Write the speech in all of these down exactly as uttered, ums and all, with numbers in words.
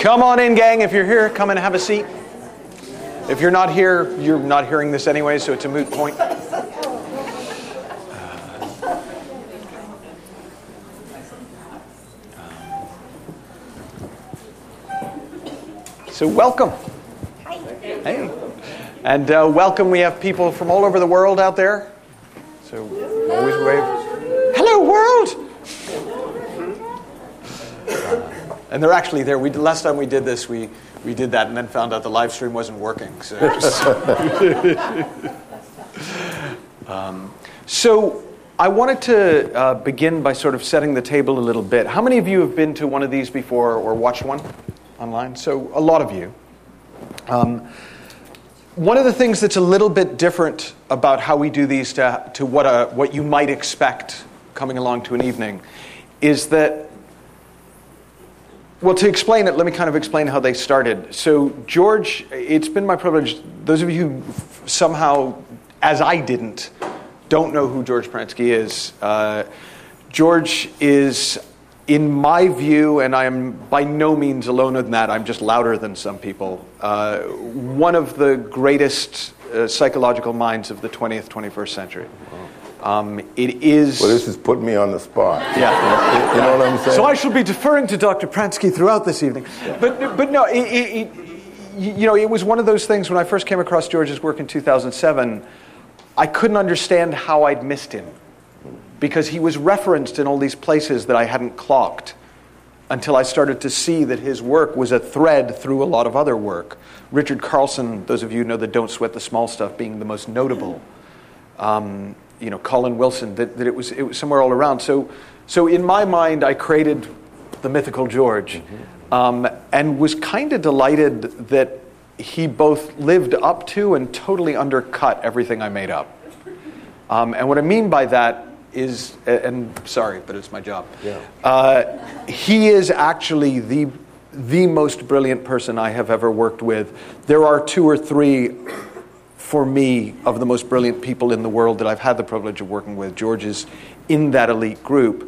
Come on in, gang. If you're here, come and have a seat. If you're not here, you're not hearing this anyway, so it's a moot point. So welcome. Hi. Hey. And uh, welcome. We have people from all over the world out there. So always wave. Hello, world. Uh, and they're actually there. We last time we did this, we we did that, and then found out the live stream wasn't working. So, um, so I wanted to uh, begin by sort of setting the table a little bit. How many of you have been to one of these before or watched one online? So a lot of you. Um, one of the things that's a little bit different about how we do these to, to what a, what you might expect coming along to an evening is that, well, to explain it, let me kind of explain how they started. So George, it's been my privilege, those of you who somehow, as I didn't, don't know who George Pransky is. Uh, George is, in my view, and I am by no means alone in that, I'm just louder than some people, uh, one of the greatest uh, psychological minds of the twentieth, twenty-first century. Um, it is... Well, this is putting me on the spot. Yeah. You know what I'm saying? So I shall be deferring to Doctor Pransky throughout this evening. Yeah. But but no, it, it, it, you know, it was one of those things when I first came across George's work in two thousand seven, I couldn't understand how I'd missed him. Because he was referenced in all these places that I hadn't clocked until I started to see that his work was a thread through a lot of other work. Richard Carlson, those of you who know the Don't Sweat the Small Stuff being the most notable. Um, you know, Colin Wilson, that, that it was it was somewhere all around. So so in my mind, I created the mythical George, mm-hmm. um, and was kind of delighted that he both lived up to and totally undercut everything I made up. Um, and what I mean by that is, and sorry, but it's my job. Yeah. Uh, he is actually the the most brilliant person I have ever worked with. There are two or three, for me, of the most brilliant people in the world that I've had the privilege of working with. George is in that elite group.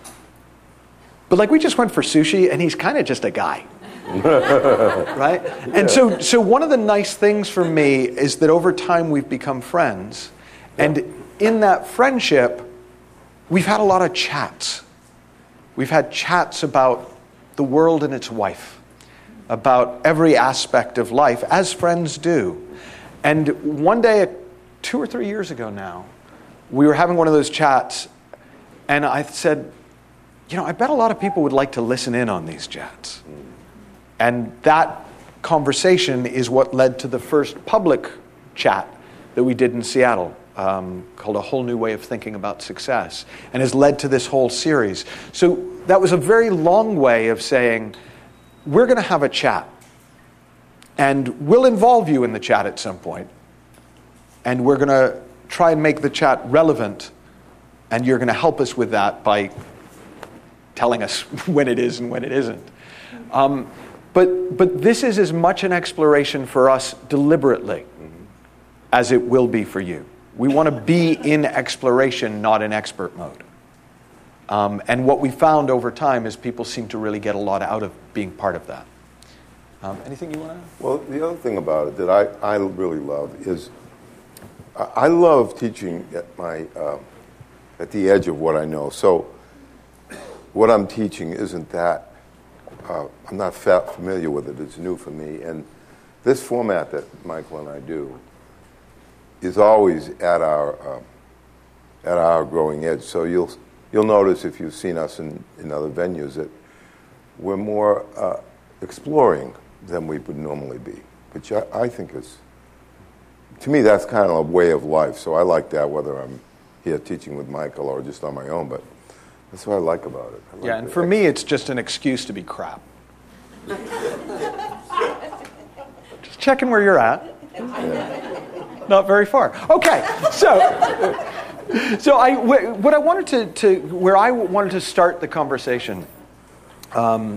But like we just went for sushi, and he's kind of just a guy. Right? Yeah. And so, so one of the nice things for me is that over time we've become friends. Yeah. And in that friendship, we've had a lot of chats. We've had chats about the world and its wife, about every aspect of life, as friends do. And one day, two or three years ago now, we were having one of those chats, and I said, you know, I bet a lot of people would like to listen in on these chats. And that conversation is what led to the first public chat that we did in Seattle, um, called A Whole New Way of Thinking About Success, and has led to this whole series. So that was a very long way of saying, we're going to have a chat. And we'll involve you in the chat at some point. And we're going to try and make the chat relevant. And you're going to help us with that by telling us when it is and when it isn't. Um, but, but this is as much an exploration for us deliberately mm-hmm. as it will be for you. We want to be in exploration, not in expert mode. Um, and what we found over time is people seem to really get a lot out of being part of that. Um, anything you want to? Well, the other thing about it that I, I really love is I, I love teaching at my uh, at the edge of what I know. So what I'm teaching isn't that uh, I'm not fa- familiar with it. It's new for me, and this format that Michael and I do is always at our uh, at our growing edge. So you'll you'll notice if you've seen us in, in other venues that we're more uh, exploring than we would normally be, which I, I think is, to me, that's kind of a way of life. So I like that, whether I'm here teaching with Michael or just on my own, but that's what I like about it. I like yeah, and the for ex- me, it's just an excuse to be crap. Just checking where you're at. Yeah. Not very far. Okay, so, so I, what I wanted to, to, where I wanted to start the conversation, um,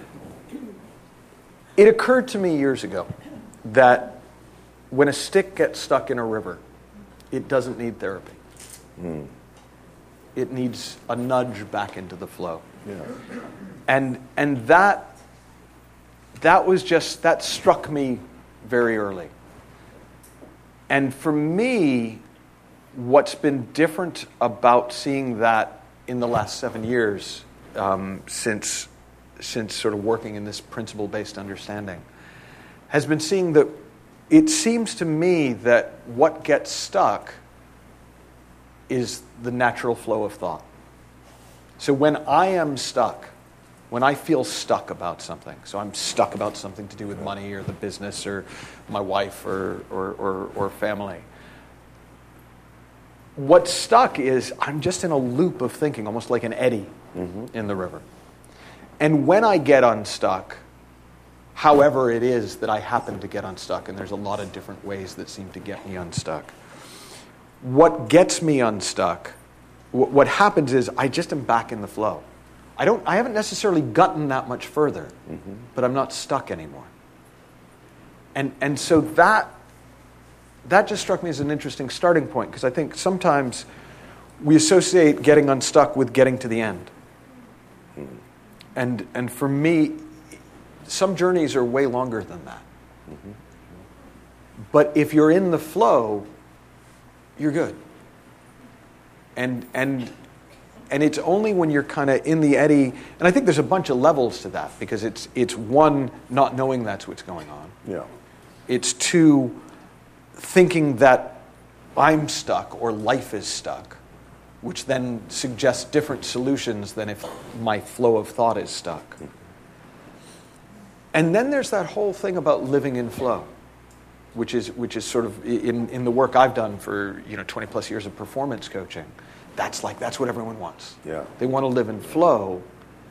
it occurred to me years ago that when a stick gets stuck in a river, it doesn't need therapy. Mm. It needs a nudge back into the flow. Yeah. And and that that was just, that struck me very early. And for me, what's been different about seeing that in the last seven years, um, since since sort of working in this principle-based understanding, has been seeing that it seems to me that what gets stuck is the natural flow of thought. So when I am stuck, when I feel stuck about something, so I'm stuck about something to do with money or the business or my wife or or, or, or family, what's stuck is I'm just in a loop of thinking, almost like an eddy mm-hmm. in the river. And when I get unstuck, however it is that I happen to get unstuck, and there's a lot of different ways that seem to get me unstuck, what gets me unstuck, w- what happens is I just am back in the flow. I don't. I haven't necessarily gotten that much further, mm-hmm. but I'm not stuck anymore. And and so that that just struck me as an interesting starting point, because I think sometimes we associate getting unstuck with getting to the end. Mm-hmm. And and for me, some journeys are way longer than that. Mm-hmm. But if you're in the flow, you're good. And and and it's only when you're kind of in the eddy, and I think there's a bunch of levels to that, because it's it's one, not knowing that's what's going on. Yeah. It's two, thinking that I'm stuck or life is stuck, which then suggests different solutions than if my flow of thought is stuck. And then there's that whole thing about living in flow, which is which is sort of in, in the work I've done for, you know, twenty plus years of performance coaching. That's like that's what everyone wants. Yeah. They want to live in flow.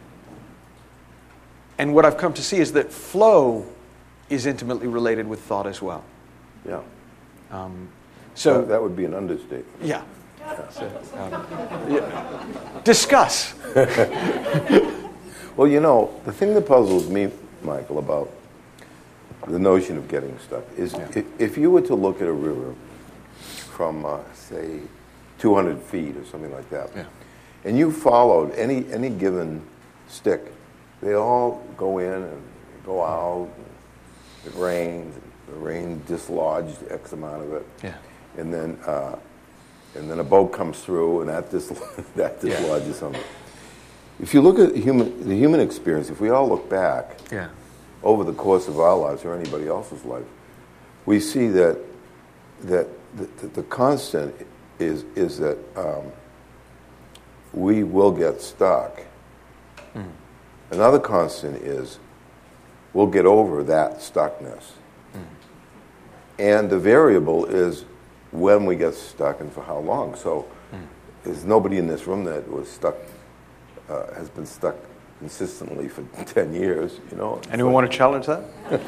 And what I've come to see is that flow is intimately related with thought as well. Yeah. Um, so that, that would be an understatement. Yeah. yeah. So, um, yeah. Discuss. Well, you know, the thing that puzzles me, Michael, about the notion of getting stuck is yeah. if, if you were to look at a river from, uh, say, two hundred feet or something like that, yeah. and you followed any any given stick, they all go in and go out. And it rains. The rain dislodged X amount of it, yeah. and then uh, and then a boat comes through, and that dis- that dislodges yeah. some. If you look at human the human experience, if we all look back yeah. over the course of our lives or anybody else's life, we see that that the, the, the constant is is that um, we will get stuck. Mm. Another constant is we'll get over that stuckness. Mm. And the variable is when we get stuck and for how long. So mm. there's nobody in this room that was stuck, uh, has been stuck consistently for ten years, you know. Anyone want to challenge that?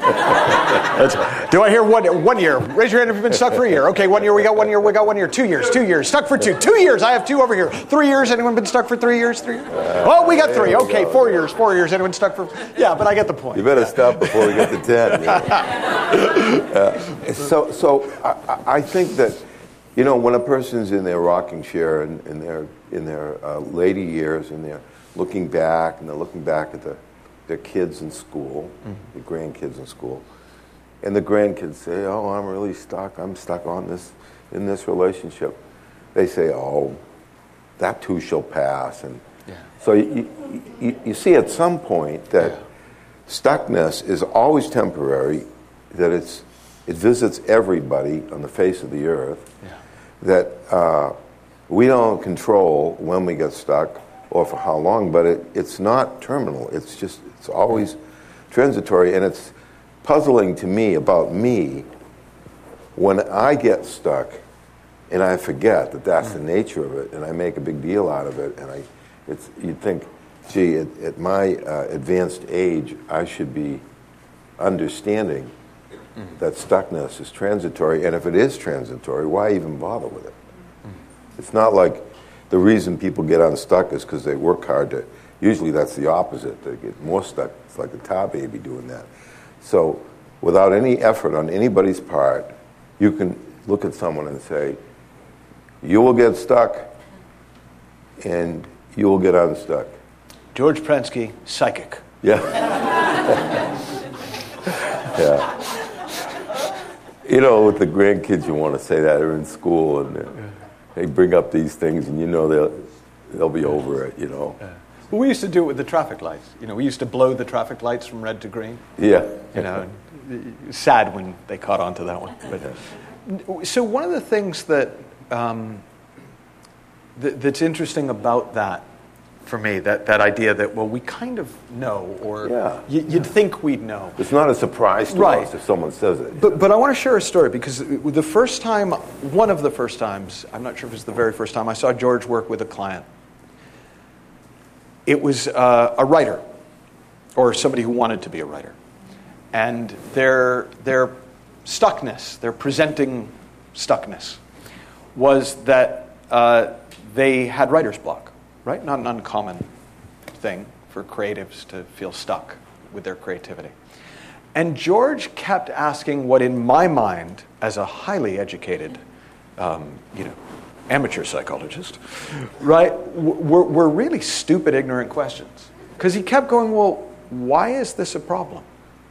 That's, do I hear one one year? Raise your hand if you've been stuck for a year. Okay, one year, we got one year, we got one year, two years, two years, stuck for two. Two years, I have two over here. Three years, anyone been stuck for three years? Three years? Uh, oh, we got three. Okay, four years, four years, anyone stuck for, yeah, but I get the point. You better yeah. stop before we get to ten. You know? uh, so so I, I think that, you know, when a person's in their rocking chair and in, in their, in their uh, later years, and they're looking back, and they're looking back at the, their kids in school, mm-hmm. the grandkids in school, and the grandkids say, "Oh, I'm really stuck. I'm stuck on this in this relationship." They say, "Oh, that too shall pass." And yeah. so you, you you see at some point that yeah. stuckness is always temporary, that it's it visits everybody on the face of the earth. Yeah. That uh, we don't control when we get stuck or for how long, but it, it's not terminal. It's just, it's always transitory, and it's puzzling to me about me when I get stuck and I forget that that's the nature of it, and I make a big deal out of it, and I, it's, you'd think, gee, at, at my uh, advanced age, I should be understanding mm-hmm. that stuckness is transitory, and if it is transitory, why even bother with it? Mm-hmm. It's not like the reason people get unstuck is because they work hard to, usually that's the opposite. They get more stuck. It's like a tar baby doing that. So without any effort on anybody's part, you can look at someone and say, you will get stuck and you will get unstuck. George Prensky, psychic. Yeah. Yeah. You know, with the grandkids, you want to say that they're in school and yeah. they bring up these things, and you know they'll they'll be over it. You know. Yeah. Well, we used to do it with the traffic lights. You know, we used to blow the traffic lights from red to green. Yeah. You know, sad when they caught on to that one. But yeah. So one of the things that um, th- that's interesting about that, for me, that, that idea that, well, we kind of know, or yeah. y- you'd yeah. think we'd know. It's not a surprise to right. us if someone says it. But but I want to share a story, because the first time, one of the first times, I'm not sure if it was the very first time, I saw George work with a client. It was uh, a writer, or somebody who wanted to be a writer. And their their stuckness, their presenting stuckness, was that uh, they had writer's block. Right? Not an uncommon thing for creatives to feel stuck with their creativity. And George kept asking what, in my mind, as a highly educated, um, you know, amateur psychologist, right, were, were really stupid, ignorant questions. Because he kept going, well, why is this a problem?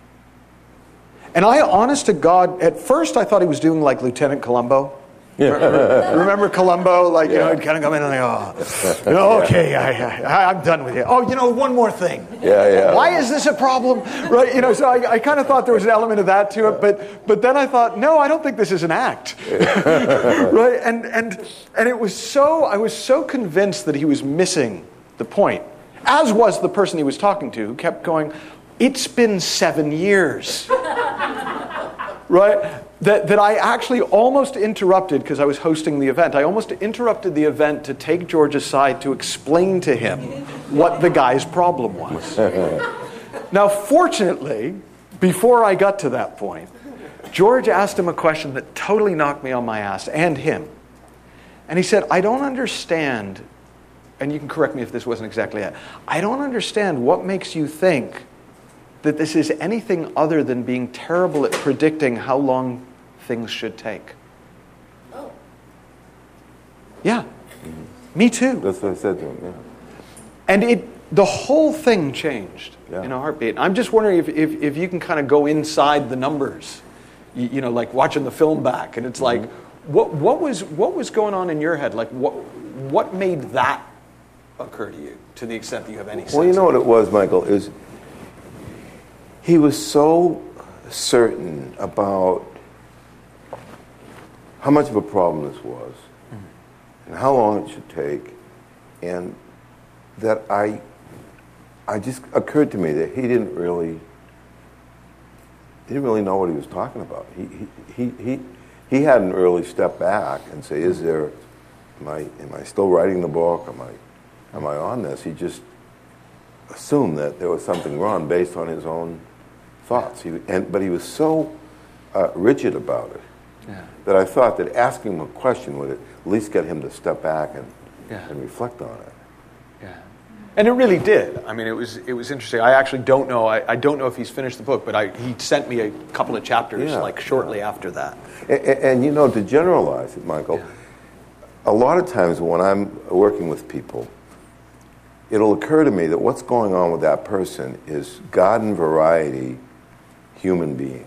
And I, honest to God, at first I thought he was doing like Lieutenant Columbo. Yeah. Remember Columbo? Like, you yeah. know, he'd kind of come in and like, oh, you know, okay, I, I, I'm done with you. Oh, you know, one more thing. Yeah, yeah. Why is this a problem? Right? You know, so I, I kind of thought there was an element of that to it, but but then I thought, no, I don't think this is an act. Right? And and and it was so, I was so convinced that he was missing the point, as was the person he was talking to, who kept going, it's been seven years. Right? That, that I actually almost interrupted, because I was hosting the event, I almost interrupted the event to take George aside to explain to him what the guy's problem was. Now, fortunately, before I got to that point, George asked him a question that totally knocked me on my ass, and him. And he said, I don't understand, and you can correct me if this wasn't exactly it, I don't understand what makes you think that this is anything other than being terrible at predicting how long things should take. Oh. Yeah. Mm-hmm. Me too. That's what I said to him, yeah. And it, the whole thing changed yeah. in a heartbeat. I'm just wondering if, if, if you can kind of go inside the numbers, you, you know, like watching the film back, and it's like, mm-hmm. what what was what was going on in your head? Like, what what made that occur to you, to the extent that you have any sense? Well, you know what it was, Michael, is he was so certain about how much of a problem this was, mm-hmm. and how long it should take, and that I, I just occurred to me that he didn't really, he didn't really know what he was talking about. He he he he, he hadn't really stepped back and say, "Is there, am I am I still writing the book? Am I, am I on this?" He just assumed that there was something wrong based on his own thoughts. He, and but he was so uh, rigid about it. Yeah. That I thought that asking him a question would at least get him to step back and yeah. and reflect on it. Yeah, and it really did. I mean, it was it was interesting. I actually don't know. I, I don't know if he's finished the book, but I, he sent me a couple of chapters yeah. like shortly yeah. after that. And, and, and you know, to generalize it, Michael, yeah. a lot of times when I'm working with people, it'll occur to me that what's going on with that person is garden variety human beings.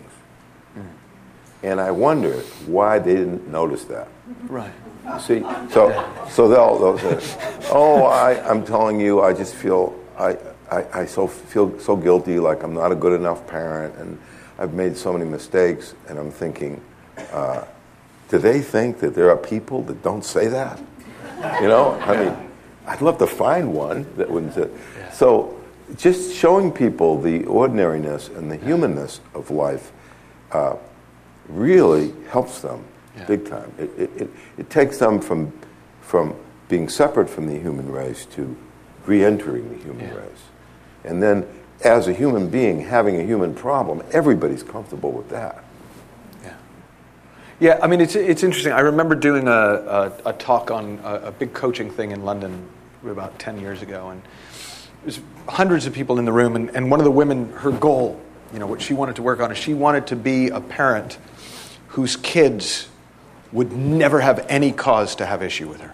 And I wonder why they didn't notice that. Right. See, so so they'll, they'll say, "Oh, I, I'm telling you, I just feel I, I I so feel so guilty, like I'm not a good enough parent, and I've made so many mistakes." And I'm thinking, uh, do they think that there are people that don't say that? You know, I mean, I'd love to find one that wouldn't say. So, just showing people the ordinariness and the humanness of life. Uh, really helps them yeah. big time. It, it, it, it takes them from from being separate from the human race to re-entering the human yeah. race. And then as a human being, having a human problem, everybody's comfortable with that. Yeah, yeah. I mean, it's it's interesting. I remember doing a, a, a talk on a, a big coaching thing in London about ten years ago, and there's hundreds of people in the room, and, and one of the women, her goal, you know, what she wanted to work on is she wanted to be a parent whose kids would never have any cause to have issue with her.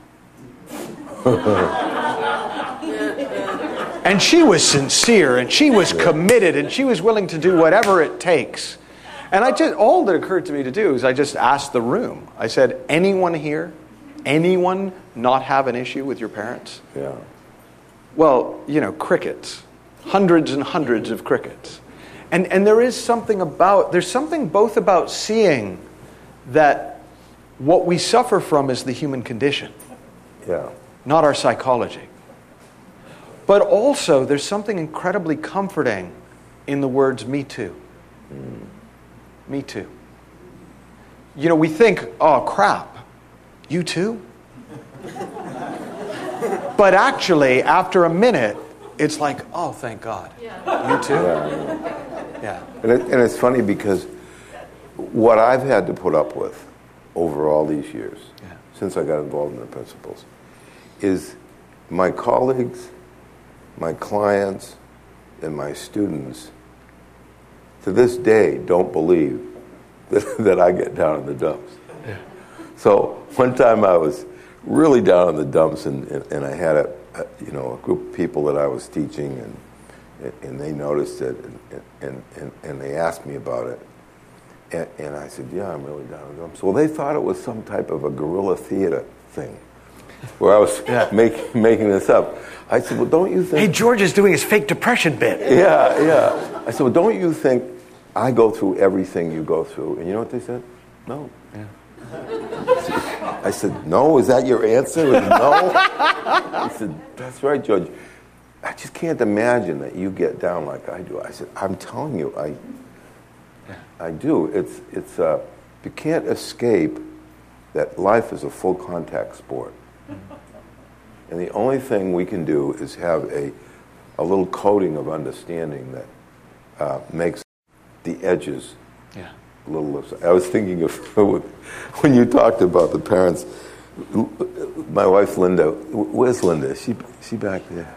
And she was sincere, and she was committed, and she was willing to do whatever it takes And I just, all that occurred to me to do is I just asked the room. I said, anyone here, anyone not have an issue with your parents? Yeah. Well, you know, crickets. Hundreds and hundreds of crickets. And and there is something about, there's something both about seeing that what we suffer from is the human condition. Yeah. Not our psychology. But also, there's something incredibly comforting in the words, me too. Mm. Me too. You know, we think, oh, crap, you too? But actually, after a minute, it's like, oh, thank God. Yeah. You too? Yeah. Yeah. And, it, and it's funny because what I've had to put up with over all these years, yeah. since I got involved in the principles, is my colleagues, my clients, and my students to this day don't believe that, that I get down in the dumps. Yeah. So one time I was really down in the dumps, and, and, and I had a, a you know a group of people that I was teaching, and and they noticed it, and and, and, and they asked me about it, and, and I said, yeah, I'm really down in the dumps. Well, they thought it was some type of a guerrilla theater thing, where I was yeah. make, making this up. I said, well, don't you think... Hey, George is doing his fake depression bit. Yeah, yeah. I said, well, don't you think I go through everything you go through? And you know what they said? No. Yeah. I said, no? Is that your answer? No? I said, that's right, George. I just can't imagine that you get down like I do. I said, I'm telling you, I I do. It's, it's uh, you can't escape that life is a full contact sport. And the only thing we can do is have a, a little coating of understanding that uh, makes the edges yeah. a little looser. I was thinking of when you talked about the parents. My wife Linda, where's Linda? Is she she back there?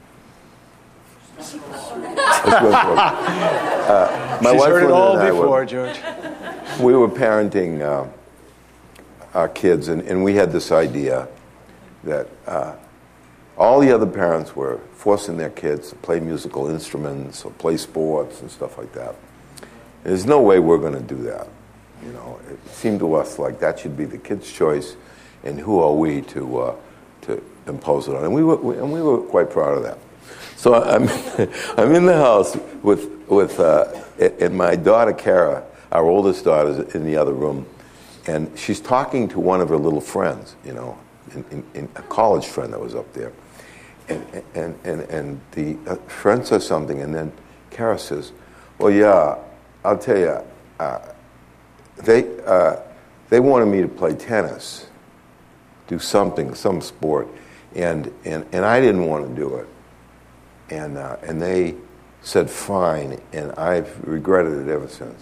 uh, my She's wife heard Linda it all and I before, were, George. We were parenting uh, our kids, and, and we had this idea that uh, all the other parents were forcing their kids to play musical instruments or play sports and stuff like that. And there's no way we're going to do that. You know, it seemed to us like that should be the kids' choice, and who are we to uh, to impose it on? And we were, we, and we were quite proud of that. So I'm I'm in the house with with uh, and my daughter Kara, our oldest daughter, is in the other room, and she's talking to one of her little friends, you know, in, in, in a college friend that was up there, and and and and the friend says something, and then Kara says, "Well, yeah, I'll tell you, uh, they uh, they wanted me to play tennis, do something, some sport, and and and I didn't want to do it." And uh, and they said fine, and I've regretted it ever since.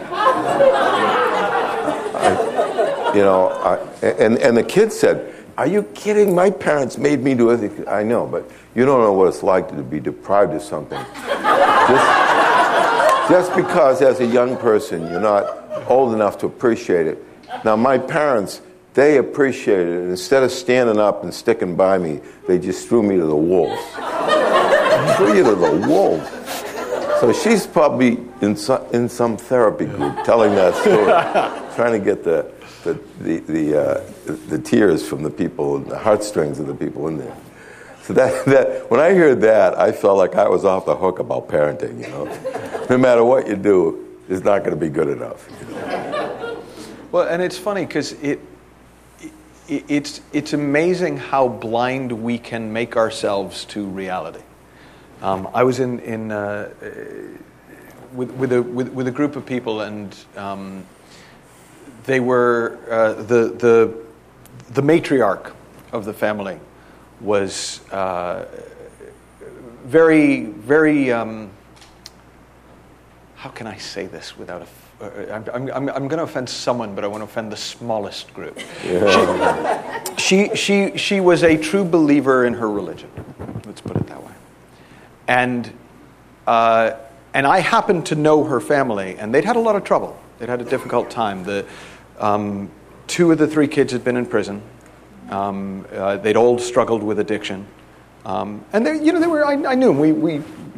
I, you know, I, and and the kid said, "Are you kidding? My parents made me do it." I know, but you don't know what it's like to be deprived of something. just, just because, as a young person, you're not old enough to appreciate it. Now, my parents, they appreciated it. Instead of standing up and sticking by me, they just threw me to the wolves. Threw you to the wolves. So she's probably in some, in some therapy group telling that story, trying to get the the the the, uh, the the tears from the people and the heartstrings of the people in there. So that that when I heard that, I felt like I was off the hook about parenting. You know, no matter what you do, it's not going to be good enough. You know? Well, and it's funny because it, it it's it's amazing how blind we can make ourselves to reality. Um, I was in in uh, with with a with, with a group of people, and um, they were uh, the the the matriarch of the family was uh, very very. Um, how can I say this without a? Uh, I'm I'm I'm going to offend someone, but I want to offend the smallest group. Yeah. She, she she she was a true believer in her religion. Let's put it that way. And uh, and I happened to know her family, and they'd had a lot of trouble. They'd had a difficult time. The um, two of the three kids had been in prison. Um, uh, they'd all struggled with addiction, um, and they, you know, they were. I, I knew them. We we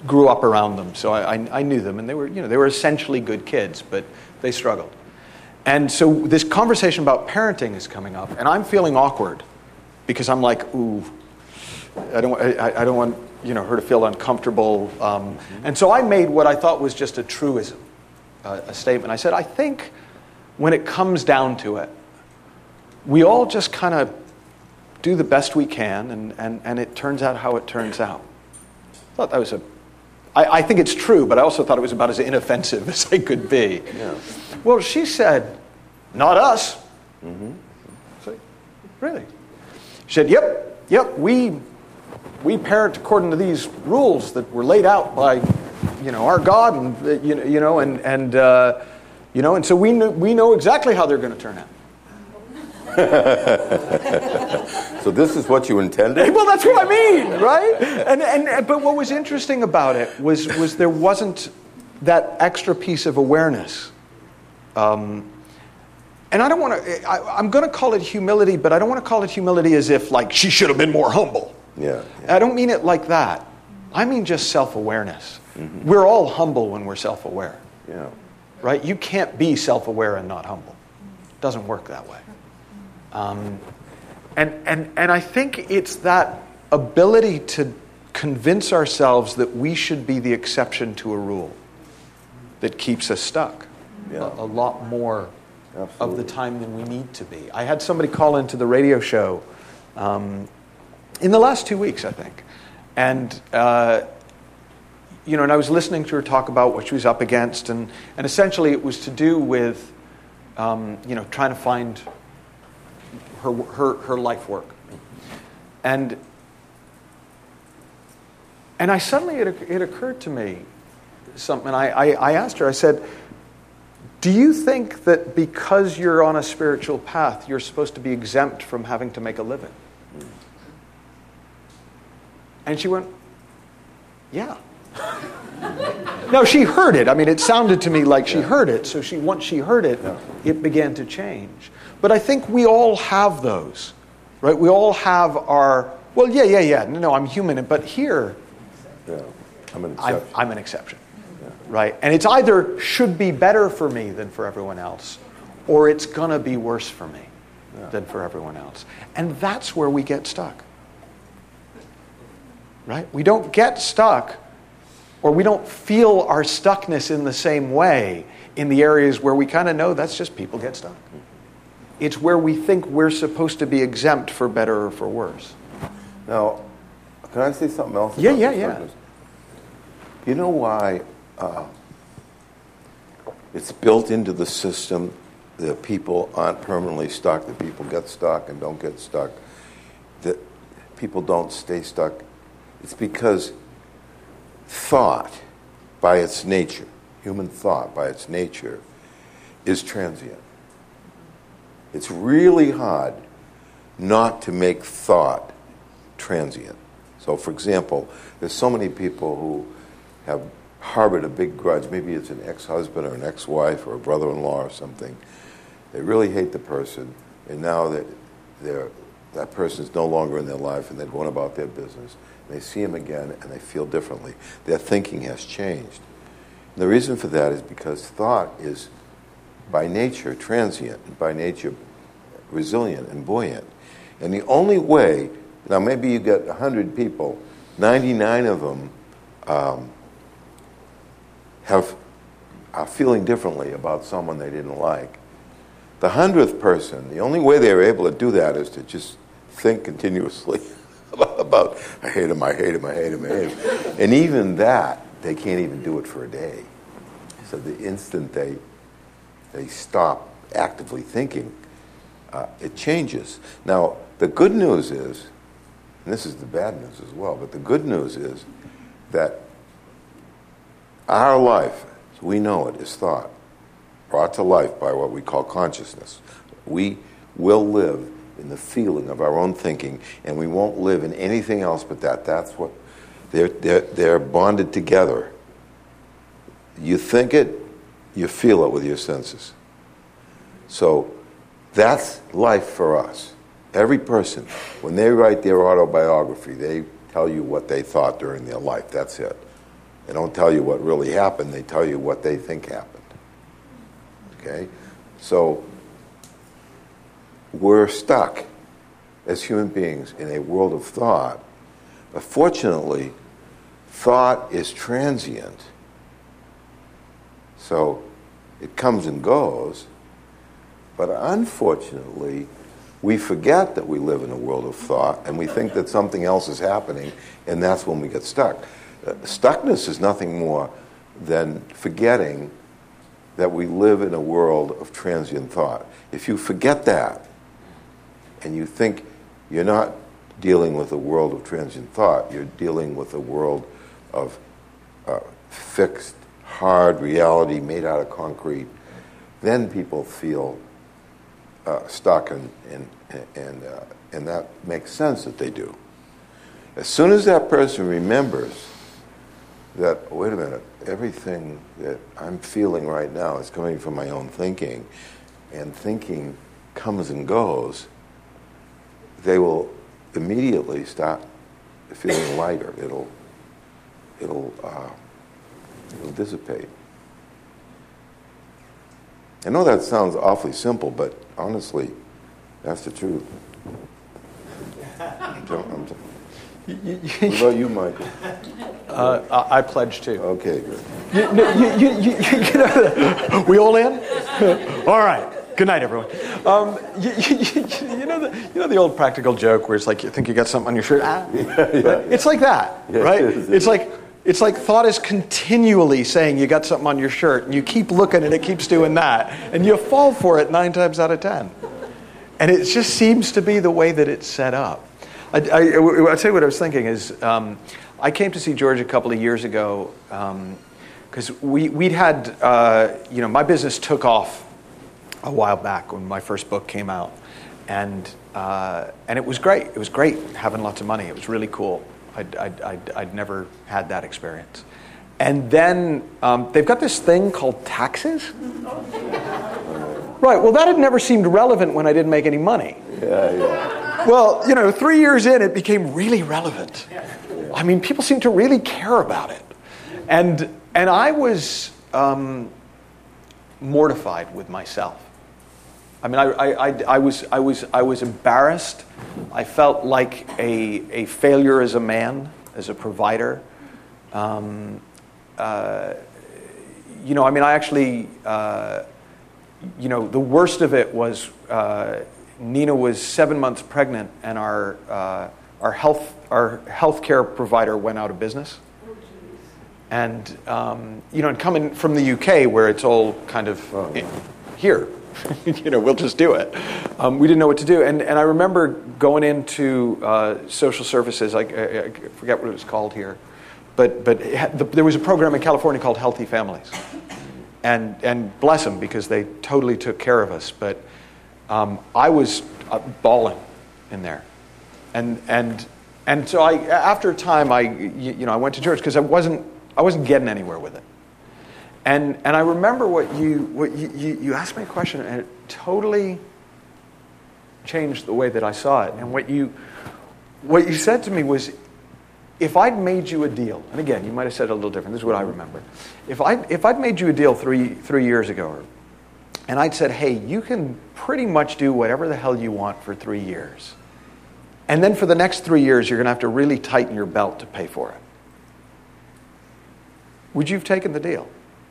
grew up around them, so I, I, I knew them, and they were, you know, they were essentially good kids, but they struggled. And so this conversation about parenting is coming up, and I'm feeling awkward because I'm like, ooh, I don't, I, I don't want, you know, her to feel uncomfortable. Um, and so I made what I thought was just a truism, uh, a statement. I said, I think when it comes down to it, we all just kind of do the best we can, and, and, and it turns out how it turns out. I thought that was a, I, I think it's true, but I also thought it was about as inoffensive as I could be. Yeah. Well, she said, not us. Mm-hmm. I said, really? She said, yep, yep, we we parent according to these rules that were laid out by, you know, our God, and uh, you know, you know, and and uh, you know, and so we know, we know exactly how they're going to turn out. So this is what you intended? Well, that's what I mean, right? And and but what was interesting about it was was there wasn't that extra piece of awareness. Um, and I don't want to. I'm going to call it humility, but I don't want to call it humility as if like she should have been more humble. Yeah. yeah. I don't mean it like that. I mean just self-awareness. Mm-hmm. We're all humble when we're self-aware. Yeah. Right? You can't be self-aware and not humble. It doesn't work that way. Um, and, and, and I think it's that ability to convince ourselves that we should be the exception to a rule that keeps us stuck Yeah. a, a lot more Absolutely. of the time than we need to be. I had somebody call into the radio show um, in the last two weeks, I think. And, uh, you know, and I was listening to her talk about what she was up against, and, and essentially it was to do with, um, you know, trying to find her her, her life work. And and I suddenly, it, it occurred to me something, I, I, I asked her, I said, do you think that because you're on a spiritual path, you're supposed to be exempt from having to make a living? And she went, yeah. No, she heard it. I mean, it sounded to me like she yeah. heard it. So she once she heard it, yeah. it began to change. But I think we all have those, right? We all have our, well, yeah, yeah, yeah. No, I'm human. But here, yeah. I'm an I'm, exception. I'm an exception, yeah. right? And it's either should be better for me than for everyone else, or it's going to be worse for me yeah. than for everyone else. And that's where we get stuck. Right? We don't get stuck, or we don't feel our stuckness in the same way in the areas where we kind of know that's just people get stuck. It's where we think we're supposed to be exempt for better or for worse. Now, can I say something else? Yeah, about yeah, this yeah. subject? You know why uh, it's built into the system that people aren't permanently stuck, that people get stuck and don't get stuck, that people don't stay stuck? It's because thought, by its nature, human thought, by its nature, is transient. It's really hard not to make thought transient. So, for example, there's so many people who have harbored a big grudge. Maybe it's an ex-husband or an ex-wife or a brother-in-law or something. They really hate the person, and now that they're, that person is no longer in their life and they're going about their business. They see him again and they feel differently. Their thinking has changed. And the reason for that is because thought is by nature transient, and by nature resilient and buoyant. And the only way, now maybe you get one hundred people, ninety-nine of them um, have are feeling differently about someone they didn't like. The hundredth person, the only way they were able to do that is to just think continuously about, about I hate him, I hate him, I hate him, I hate him. And even that, they can't even do it for a day. So the instant they they stop actively thinking, uh, it changes. Now, the good news is, and this is the bad news as well, but the good news is that our life, as we know it, is thought, brought to life by what we call consciousness. We will live in the feeling of our own thinking, and we won't live in anything else but that. That's what, they're, they're, they're bonded together. You think it, you feel it with your senses. So that's life for us. Every person, when they write their autobiography, they tell you what they thought during their life. That's it. They don't tell you what really happened. They tell you what they think happened. Okay? So we're stuck as human beings in a world of thought. But fortunately, thought is transient. So it comes and goes. But unfortunately, we forget that we live in a world of thought, and we think that something else is happening, and that's when we get stuck. Uh, stuckness is nothing more than forgetting that we live in a world of transient thought. If you forget that, and you think you're not dealing with a world of transient thought, you're dealing with a world of uh, fixed, hard reality made out of concrete, then people feel uh, stuck, and and and uh, and that makes sense that they do. As soon as that person remembers that, wait a minute, everything that I'm feeling right now is coming from my own thinking, and thinking comes and goes, they will immediately start feeling lighter. It'll it'll uh, it'll dissipate. I know that sounds awfully simple, but honestly, that's the truth. I'm t- I'm t- what about you, Michael? Uh, I pledge too. Okay, good. You, no, you, you, you, you know, we all in? All right. Good night, everyone. Um, you, you, you, know the, you know the old practical joke where it's like you think you got something on your shirt? Ah. Yeah, yeah. It's like that, Yeah, right? it is. It's like it's like thought is continually saying you got something on your shirt, and you keep looking, and it keeps doing that, and you fall for it nine times out of ten. And it just seems to be the way that it's set up. I, I, I'll tell you what I was thinking is um, I came to see George a couple of years ago because um, we, we'd had, uh, you know, my business took off a while back when my first book came out. And uh, and it was great. It was great having lots of money. It was really cool. I'd, I'd, I'd, I'd never had that experience. And then um, they've got this thing called taxes. Right, well, that had never seemed relevant when I didn't make any money. Yeah, yeah. Well, you know, three years in, it became really relevant. I mean, people seem to really care about it. And and I was um, mortified with myself. I mean, I, I, I, I was I was I was embarrassed. I felt like a a failure as a man, as a provider. Um, uh, you know, I mean, I actually, uh, you know, the worst of it was uh, Nina was seven months pregnant, and our uh, our health our healthcare provider went out of business. And um, you know, and coming from the U K, where it's all kind of oh, yeah. here. you know, we'll just do it. Um, we didn't know what to do. And and I remember going into uh, social services, I, I, I forget what it was called here, but but it had, the, there was a program in California called Healthy Families. And and bless them, because they totally took care of us. But um, I was uh, bawling in there. And and and so I after a time, I you, you know, I went to church because I wasn't I wasn't getting anywhere with it. And and I remember what you what you, you, you asked me a question, and it totally changed the way that I saw it. And what you what you said to me was, if I'd made you a deal, and again, you might have said it a little different. This is what I remember. If I if I'd made you a deal three three years ago, and I'd said, hey, you can pretty much do whatever the hell you want for three years, and then for the next three years, you're going to have to really tighten your belt to pay for it. Would you have taken the deal?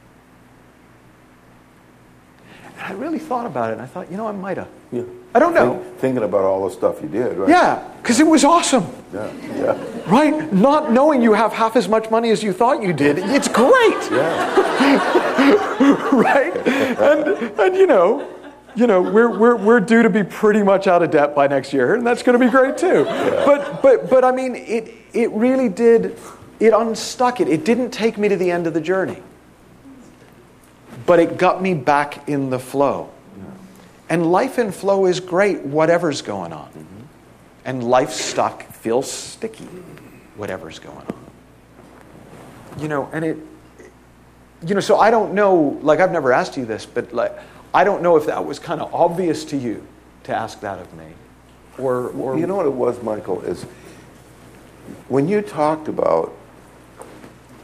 And I really thought about it, and I thought, you know, I might have. Yeah. I don't know. Think, thinking about all the stuff you did, right? Yeah, because it was awesome. Yeah, yeah. Right? Not knowing you have half as much money as you thought you did, it's great. Yeah. Right? And and you know, you know, we're we're we're due to be pretty much out of debt by next year, and that's going to be great too. Yeah. But but but I mean, it it really did. It unstuck it. It didn't take me to the end of the journey. But it got me back in the flow. Yeah. And life in flow is great, whatever's going on. Mm-hmm. And life stuck feels sticky, whatever's going on. You know, and it, you know, so I don't know, like I've never asked you this, but like, I don't know if that was kind of obvious to you to ask that of me. Or, or you know what it was, Michael, is when you talked about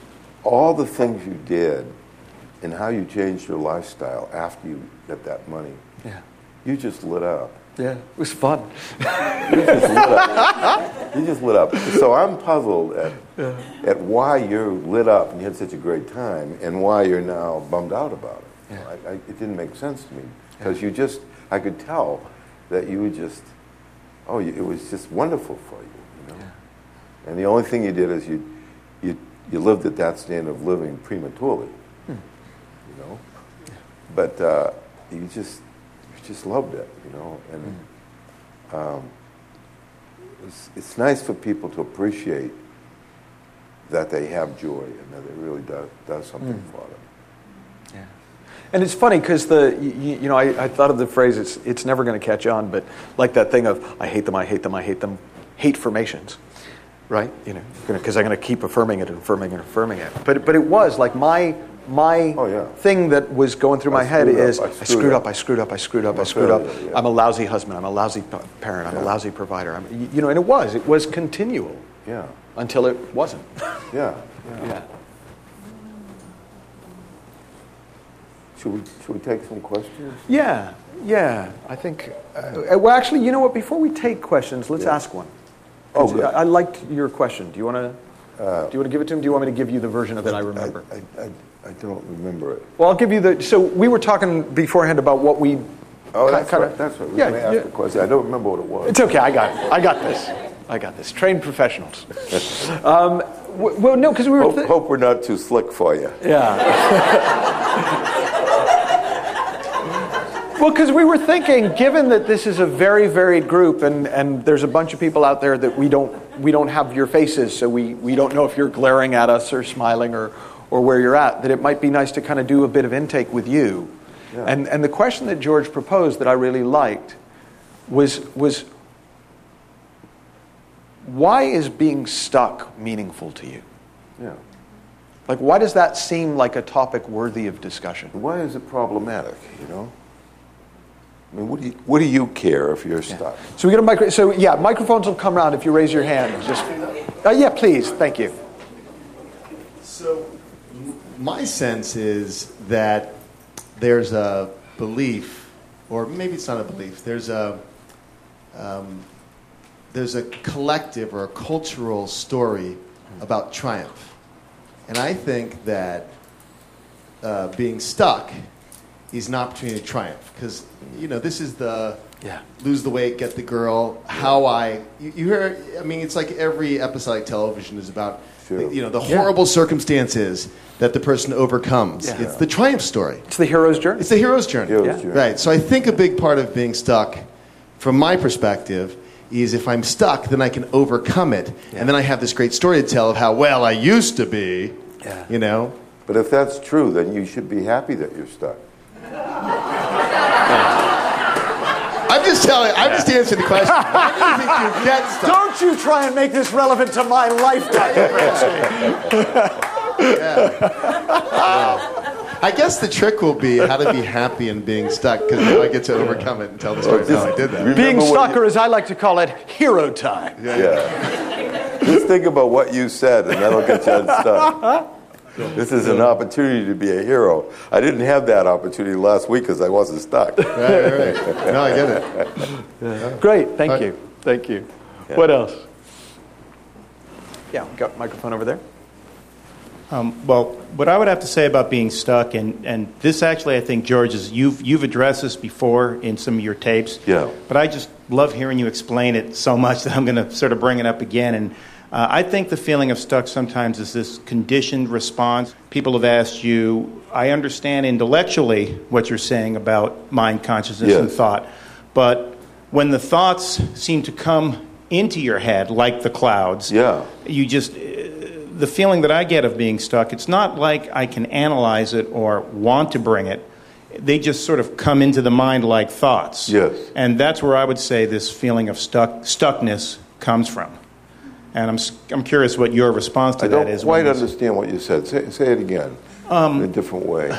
all the things you did and how you changed your lifestyle after you got that money, Yeah. you just lit up. Yeah, it was fun. You just lit up. You just lit up. So I'm puzzled at yeah. at why you're lit up and you had such a great time, and why you're now bummed out about it. Yeah. I, I, it didn't make sense to me because yeah. you just, I could tell that you were just, oh, you, it was just wonderful for you, you know. Yeah. And the only thing you did is you, you, you lived at that standard of living prematurely, hmm. you know. Yeah. But uh, you just. just loved it, you know, and um, it's, it's nice for people to appreciate that they have joy and that it really does, does something mm. for them. Yeah. And it's funny because the, you, you know, I, I thought of the phrase, it's, it's never going to catch on, but like that thing of, I hate them, I hate them, I hate them, hate formations, right? You know, because I'm going to keep affirming it and affirming and affirming it. But, but it was like my, My oh, yeah. thing that was going through my I head is, I, I screwed up, I screwed up, I screwed up, I screwed up. Yeah. I'm a lousy husband, I'm a lousy parent, I'm yeah. a lousy provider. I'm, you know, and it was, it was continual. Yeah. Until it wasn't. Yeah. Yeah. yeah. Should we, should we take some questions? Yeah, yeah. I think, uh, well, actually, you know what? Before we take questions, let's yeah. ask one. Oh, good. I, I liked your question. Do you want to? Uh, do you want to give it to him? Do you want me to give you the version of it I remember? I, I, I, I don't remember it. Well, I'll give you the. So we were talking beforehand about what we. Oh, that's kinda, right. That's right. We yeah, may ask yeah. the question. I don't remember what it was. It's okay. I got it. I got this. I got this. Trained professionals. um, w- well, no, because we were. Hope, Th- hope we're not too slick for you. Yeah. Well, because we were thinking, given that this is a very varied group, and, and there's a bunch of people out there that we don't we don't have your faces, so we, we don't know if you're glaring at us or smiling or or where you're at, that it might be nice to kind of do a bit of intake with you. Yeah. And and the question that George proposed that I really liked was was why is being stuck meaningful to you? Yeah. Like, why does that seem like a topic worthy of discussion? Why is it problematic, you know? I mean, what do you, what do you care if you're stuck? Yeah. So we get a micro. So yeah, microphones will come around if you raise your hand. Just, uh, yeah, please, thank you. So, my sense is that there's a belief, or maybe it's not a belief. There's a um, there's a collective or a cultural story about triumph, and I think that uh, being stuck is an opportunity to triumph, because you know this is the yeah. lose the weight, get the girl. How I you, you hear? I mean, it's like every episodic television is about sure. you know the horrible yeah. circumstances that the person overcomes. Yeah. It's the triumph story. It's the hero's journey. It's the hero's journey. Hero's yeah. journey. Right. So I think a big part of being stuck, from my perspective, is if I'm stuck, then I can overcome it, yeah. and then I have this great story to tell of how well I used to be. Yeah. You know. But if that's true, then you should be happy that you're stuck. I'm just telling. I'm just answering the question. Why do you think you get stuck? Don't you try and make this relevant to my lifetime. yeah. yeah. I guess the trick will be how to be happy in being stuck, because now I get to overcome it and tell the story of how I did that. Being stuck, or as I like to call it, hero time. Yeah. yeah. Just think about what you said, and that'll get you unstuck. This is an opportunity to be a hero. I didn't have that opportunity last week because I wasn't stuck. Right, right, right. No, I get it. Yeah. Great, thank right. you. Thank you. Yeah. What else? Yeah, we got a microphone over there. Um, well, what I would have to say about being stuck, and, and this actually, I think, George, is you've you've addressed this before in some of your tapes. Yeah. But I just love hearing you explain it so much that I'm going to sort of bring it up again. And uh, I think the feeling of stuck sometimes is this conditioned response. People have asked you, I understand intellectually what you're saying about mind, consciousness, yes. and thought, but when the thoughts seem to come into your head like the clouds, yeah. you just... the feeling that I get of being stuck, it's not like I can analyze it or want to bring it. They just sort of come into the mind like thoughts. Yes. And that's where I would say this feeling of stuck stuckness comes from. And I'm I'm curious what your response to I that is. I don't quite understand what you said. Say, say it again um, in a different way.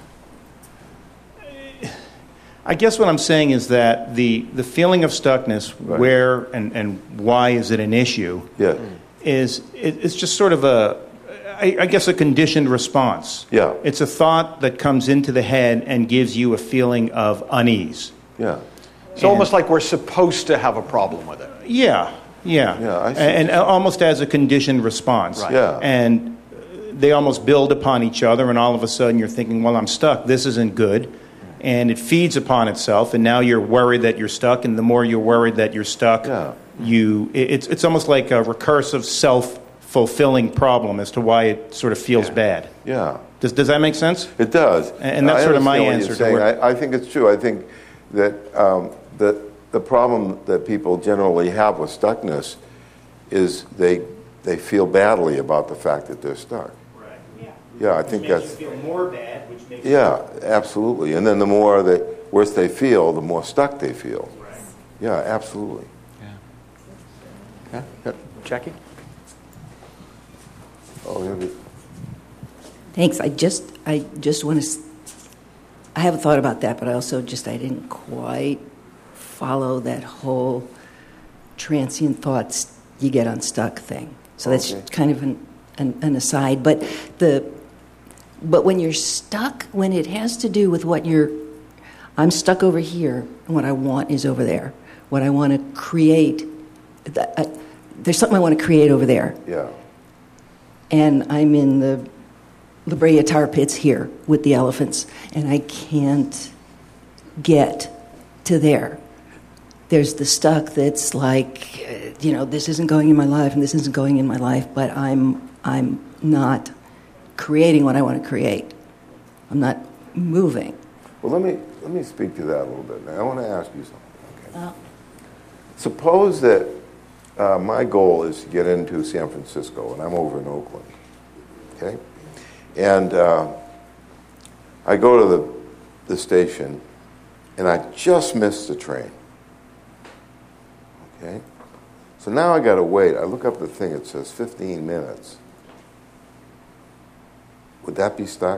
I guess what I'm saying is that the, the feeling of stuckness, right. where and, and why is it an issue? Yeah. Is it, it's just sort of a, I, I guess a conditioned response. Yeah. It's a thought that comes into the head and gives you a feeling of unease. Yeah. It's And- almost like we're supposed to have a problem with it. Yeah, yeah. Yeah, I see and, and what you're almost as a conditioned response. Right. Yeah. And they almost build upon each other, and all of a sudden you're thinking, well, I'm stuck. This isn't good. And it feeds upon itself, and now you're worried that you're stuck, and the more you're worried that you're stuck, Yeah. you it- it's, it's almost like a recursive, self-fulfilling problem as to why it sort of feels bad. Yeah. Does, does that make sense? It does. And that's I sort of my understand what answer you're to saying. where- I, I think it's true. I think that um, that the problem that people generally have with stuckness is they they feel badly about the fact that they're stuck. Right. Yeah. Yeah, I think that's feel more bad, which makes yeah, absolutely. And then the more that worse they feel, the more stuck they feel. Right. Yeah, absolutely. Yeah. Yeah. Jackie? Oh, yeah. Thanks. I just, I just want to. I have a thought about that, but I also just, I didn't quite follow that whole transient thoughts you get unstuck thing. So that's Okay. kind of an, an, an aside. But the, but when you're stuck, when it has to do with what you're, I'm stuck over here, and what I want is over there. What I want to create, the, uh, there's something I want to create over there. Yeah. And I'm in the La Brea tar pits here with the elephants, and I can't get to there. There's the stuck that's like, uh, you know, this isn't going in my life, and this isn't going in my life, but I'm I'm not creating what I want to create. I'm not moving. Well, let me let me speak to that a little bit. Now, I want to ask you something. Okay? Uh, Suppose that uh, my goal is to get into San Francisco, and I'm over in Oakland. Okay, and uh, I go to the the station, and I just missed the train. Okay, so now I got to wait. I look up the thing; it says fifteen minutes. Would that be stuck?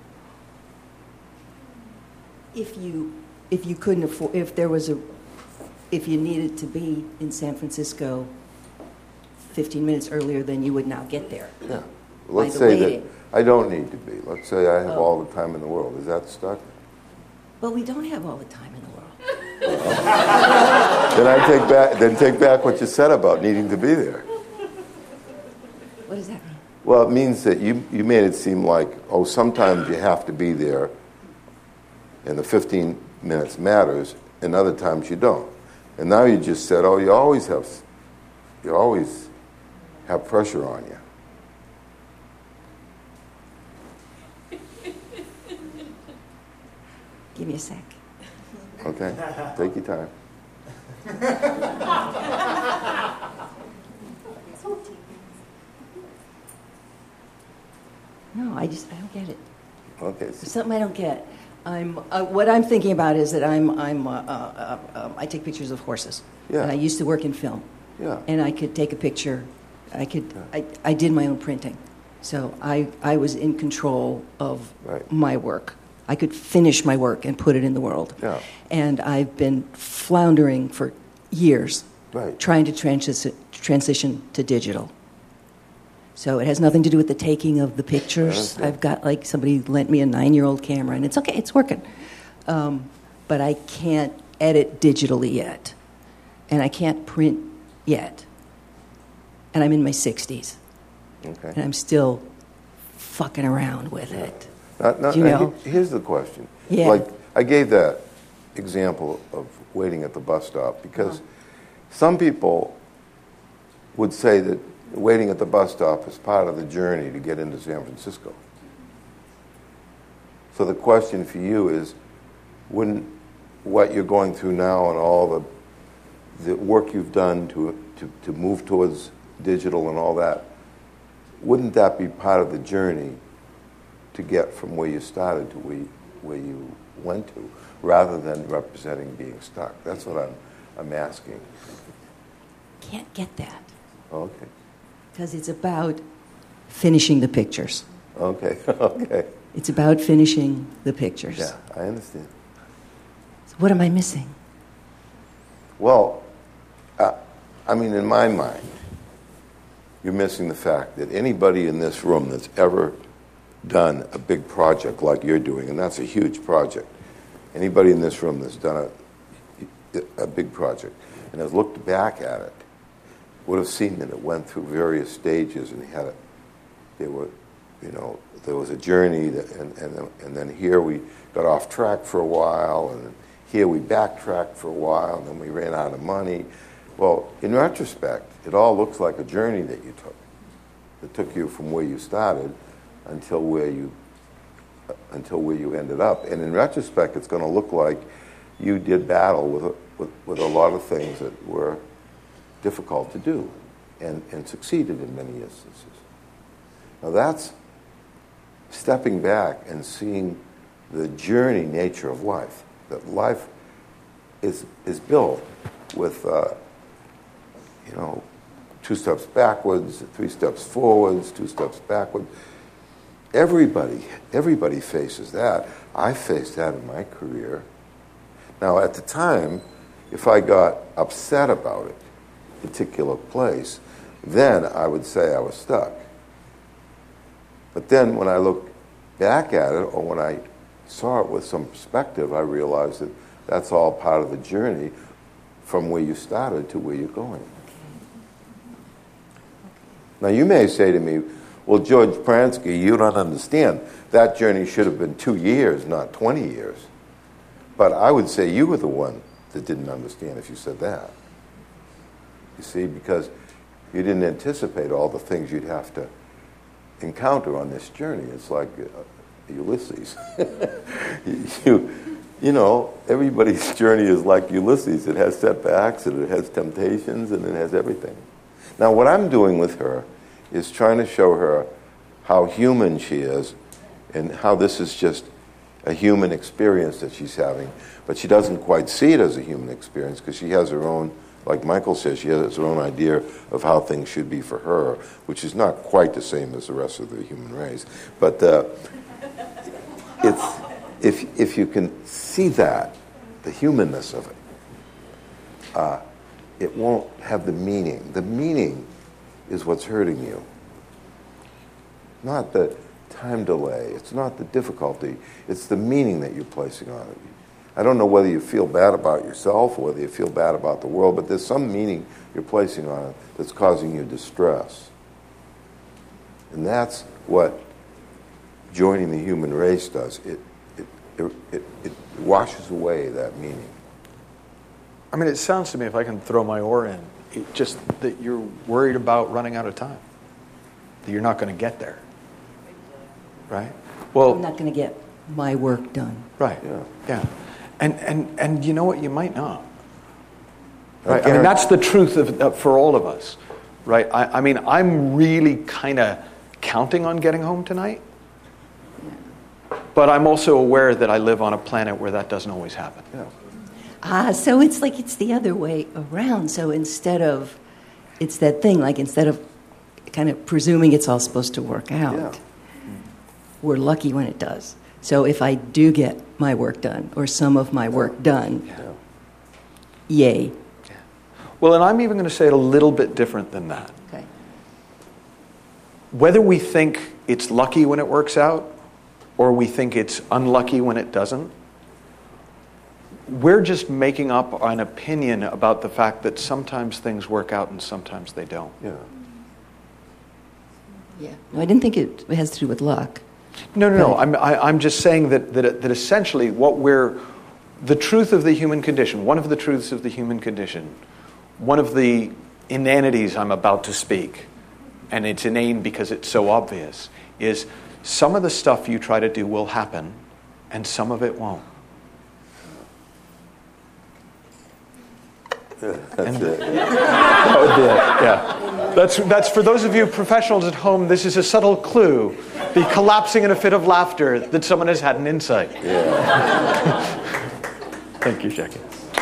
if you if you couldn't afford, if there was a, if you needed to be in San Francisco fifteen minutes earlier, then you would now get there. Yeah. Let's the say that waiting. I don't need to be. Let's say I have Oh. all the time in the world. Is that stuck? But we don't have all the time in the world. Then I take back. Then take back what you said about needing to be there. What does that mean? Well, it means that you you made it seem like, oh, sometimes you have to be there, and the fifteen minutes matters, and other times you don't. And now you just said, oh, you always have, you always have pressure on you. Give me a sec. Okay, take your time. No, I just I don't get it. Okay. There's something I don't get. I'm uh, what I'm thinking about is that I'm I'm uh, uh, uh, I take pictures of horses, Yeah. and I used to work in film, Yeah. and I could take a picture. I could I, I did my own printing, so I I was in control of Right. my work. I could finish my work and put it in the world. Yeah. And I've been floundering for years, Right. trying to transi- transition to digital. So it has nothing to do with the taking of the pictures. understand. I've got, like, somebody lent me a nine-year-old camera, and it's okay, it's working. Um, but I can't edit digitally yet. And I can't print yet. And I'm in my sixties. Okay. And I'm still fucking around with it. Now, now, Do you now, know? he- here's the question. Yeah. Like, I gave that example of waiting at the bus stop because some people would say that waiting at the bus stop is part of the journey to get into San Francisco. So the question for you is, wouldn't what you're going through now and all the the work you've done to to, to move towards digital and all that, wouldn't that be part of the journey to get from where you started to where you, where you went to, rather than representing being stuck? That's what I'm I'm asking. Can't get that. Okay. Because it's about finishing the pictures. Okay. Okay. It's about finishing the pictures. Yeah, I understand. So what am I missing? Well, uh, I mean, in my mind, you're missing the fact that anybody in this room that's ever done a big project like you're doing, and that's a huge project, anybody in this room that's done a, a big project and has looked back at it would have seen that it went through various stages and had it, there were, you know, there was a journey, that, and, and, and then here we got off track for a while, and here we backtracked for a while, and then we ran out of money. Well, in retrospect, it all looks like a journey that you took. It took you from where you started until where you uh, until where you ended up. And in retrospect, it's going to look like you did battle with a, with, with a lot of things that were difficult to do, and, and succeeded in many instances. Now that's stepping back and seeing the journey nature of life. That life is is built with uh, you know, two steps backwards, three steps forwards, two steps backwards. Everybody, everybody faces that. I faced that in my career. Now, at the time, if I got upset about it, particular place, then I would say I was stuck. But then when I look back at it, or when I saw it with some perspective, I realized that that's all part of the journey from where you started to where you're going. Now, you may say to me, well, George Pransky, you don't understand. That journey should have been two years, not twenty years. But I would say you were the one that didn't understand if you said that. You see, because you didn't anticipate all the things you'd have to encounter on this journey. It's like uh, Ulysses. you, you know, everybody's journey is like Ulysses. It has setbacks, and it has temptations, and it has everything. Now, what I'm doing with her is trying to show her how human she is and how this is just a human experience that she's having. But she doesn't quite see it as a human experience because she has her own, like Michael says, she has her own idea of how things should be for her, which is not quite the same as the rest of the human race. But uh, it's, if, if you can see that, the humanness of it, uh, it won't have the meaning. The meaning is what's hurting you. Not the time delay. It's not the difficulty. It's the meaning that you're placing on it. I don't know whether you feel bad about yourself or whether you feel bad about the world, but there's some meaning you're placing on it that's causing you distress. And that's what joining the human race does. It, it, it, it, it washes away that meaning. I mean, it sounds to me, if I can throw my oar in, it just that you're worried about running out of time, that you're not going to get there, right? Well, I'm not going to get my work done. Right. Yeah. Yeah. And and and you know what? You might not. Right. I mean, that's the truth of uh, for all of us, right? I, I mean, I'm really kind of counting on getting home tonight, but I'm also aware that I live on a planet where that doesn't always happen. Yeah. Ah, so it's like it's the other way around. So instead of, it's that thing, like instead of kind of presuming it's all supposed to work out, Yeah. we're lucky when it does. So if I do get my work done or some of my work done, Yeah. yay. Well, and I'm even going to say it a little bit different than that. Okay. Whether we think it's lucky when it works out or we think it's unlucky when it doesn't, we're just making up an opinion about the fact that sometimes things work out and sometimes they don't. Yeah. Yeah. No, I didn't think it has to do with luck. No, no, no. Right. I'm, I, I'm just saying that, that, that essentially what we're, the truth of the human condition, one of the truths of the human condition, one of the inanities I'm about to speak, and it's inane because it's so obvious, is some of the stuff you try to do will happen and some of it won't. That's And- it. That would be it, yeah. That's, that's for those of you professionals at home, this is a subtle clue. The collapsing in a fit of laughter that someone has had an insight. Yeah. Thank you, Jackie.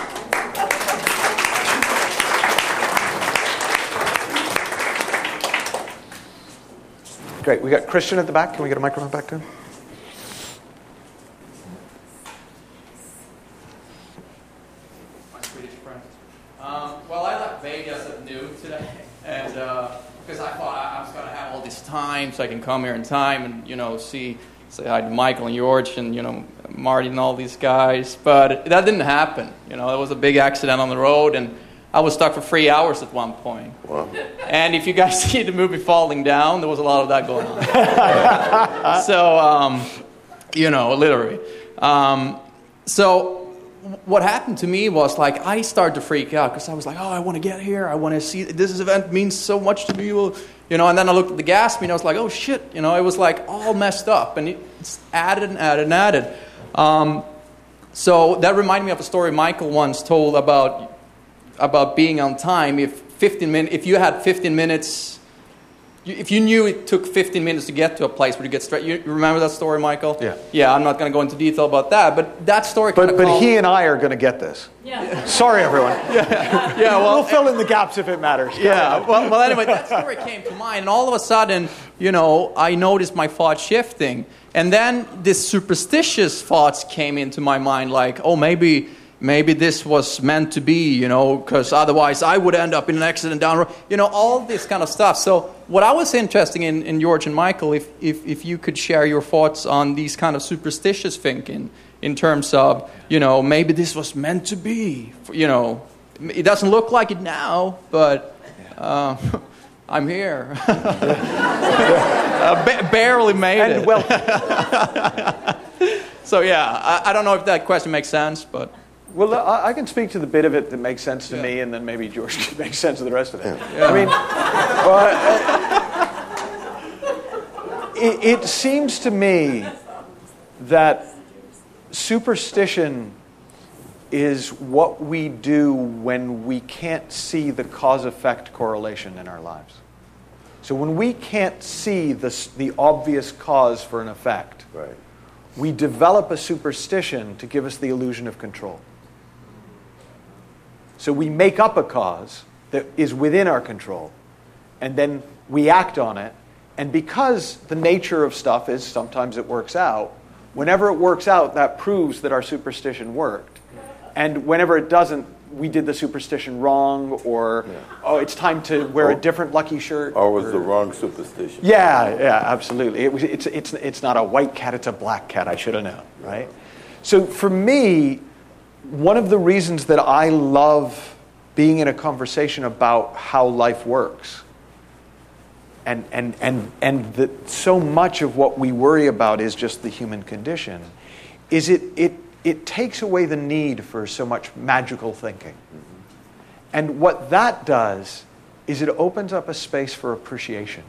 Great. We got Christian at the back. Can we get a microphone back to him? My Swedish friend. Um, well, I left Vegas at noon today, and uh, because I thought I, I was going to have all this time so I can come here in time and, you know, see, say hi to Michael and George and, you know, Marty and all these guys. But that didn't happen. You know, there was a big accident on the road, and I was stuck for three hours at one point. Wow. And if you guys see the movie Falling Down, there was a lot of that going on. so, um, you know, literally. Um, so what happened to me was, like, I started to freak out because I was like, oh, I want to get here. I want to see, this event means so much to me. You know, and then I looked at the gas meter and I was like, oh, shit. You know, it was, like, all messed up. And it's added and added and added. Um, so that reminded me of a story Michael once told about about being on time. If fifteen minutes, if you had fifteen minutes, if you knew it took fifteen minutes to get to a place where you get straight, you remember that story, Michael? Yeah. Yeah, I'm not going to go into detail about that, but that story. But but called, he and I are going to get this. Yeah. Sorry, everyone. yeah, yeah. Well, we'll fill in the gaps if it matters. Yeah. Well, well, anyway, that story came to mind, and all of a sudden, you know, I noticed my thoughts shifting, and then this superstitious thoughts came into my mind, like, oh, maybe. Maybe this was meant to be, you know, because otherwise I would end up in an accident down the road. You know, all this kind of stuff. So what I was interested in, in George and Michael, if, if, if you could share your thoughts on these kind of superstitious thinking in terms of, you know, maybe this was meant to be. You know, it doesn't look like it now, but uh, I'm here. uh, ba- barely made and it. Well, so, yeah, I, I don't know if that question makes sense, but... Well, I, I can speak to the bit of it that makes sense to yeah. me, and then maybe George can make sense of the rest of it. Yeah. I mean, well, it, it seems to me that superstition is what we do when we can't see the cause-effect correlation in our lives. So when we can't see the, the obvious cause for an effect, Right. we develop a superstition to give us the illusion of control. So we make up a cause that is within our control, and then we act on it. And because the nature of stuff is sometimes it works out, whenever it works out, that proves that our superstition worked. And whenever it doesn't, we did the superstition wrong, or, yeah. oh, it's time to wear or, a different lucky shirt. Or was or, the wrong superstition. Yeah, yeah, absolutely. It was, it's, it's, it's not a white cat, it's a black cat. I should have known, right? So for me, one of the reasons that I love being in a conversation about how life works, and, and, and, and that so much of what we worry about is just the human condition, is it, it, it takes away the need for so much magical thinking. And what that does is it opens up a space for appreciation.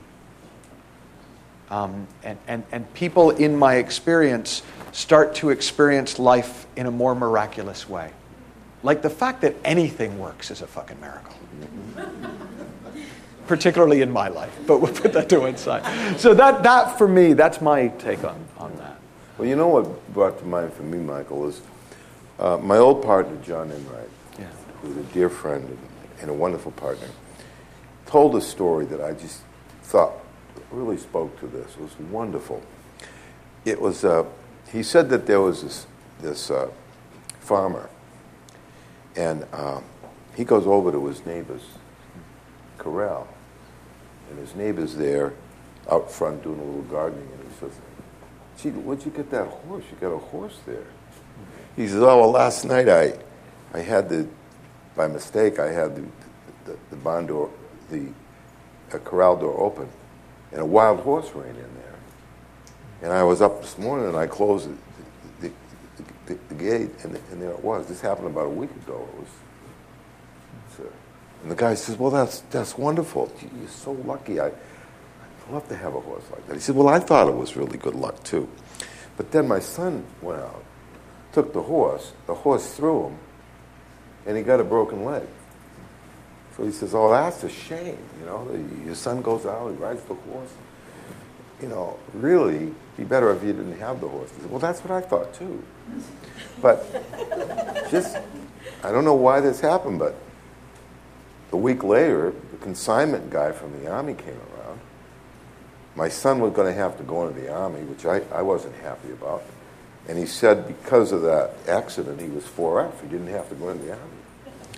Um, and, and, and people, in my experience, start to experience life in a more miraculous way. Like the fact that anything works is a fucking miracle. Particularly in my life, but we'll put that to one side. So that, that for me, that's my take on, on that. Well, you know what brought to mind for me, Michael, is uh, my old partner, John Enright, Yeah. who's a dear friend and, and a wonderful partner, told a story that I just thought really spoke to this. It was wonderful. It was, uh, he said that there was this, this uh, farmer, and uh, he goes over to his neighbor's corral, and his neighbor's there out front doing a little gardening, and he says, gee, where'd you get that horse? You got a horse there. He says, oh, well, last night I I had the, by mistake, I had the, the, the barn door, the uh, corral door open, and a wild horse ran in there. And I was up this morning, and I closed the, the, the, the gate, and, and there it was. This happened about a week ago. It was, uh, and the guy says, well, that's that's wonderful. Gee, you're so lucky. I, I'd love to have a horse like that. He said, well, I thought it was really good luck, too. But then my son went out, took the horse, the horse threw him, and he got a broken leg. So he says, oh, that's a shame, you know. Your son goes out, he rides the horse. You know, really, it'd be better if you didn't have the horse. He said, well, that's what I thought, too. But just, I don't know why this happened, but a week later, the consignment guy from the Army came around. My son was going to have to go into the Army, which I, I wasn't happy about. And he said because of that accident, he was four F. He didn't have to go into the Army.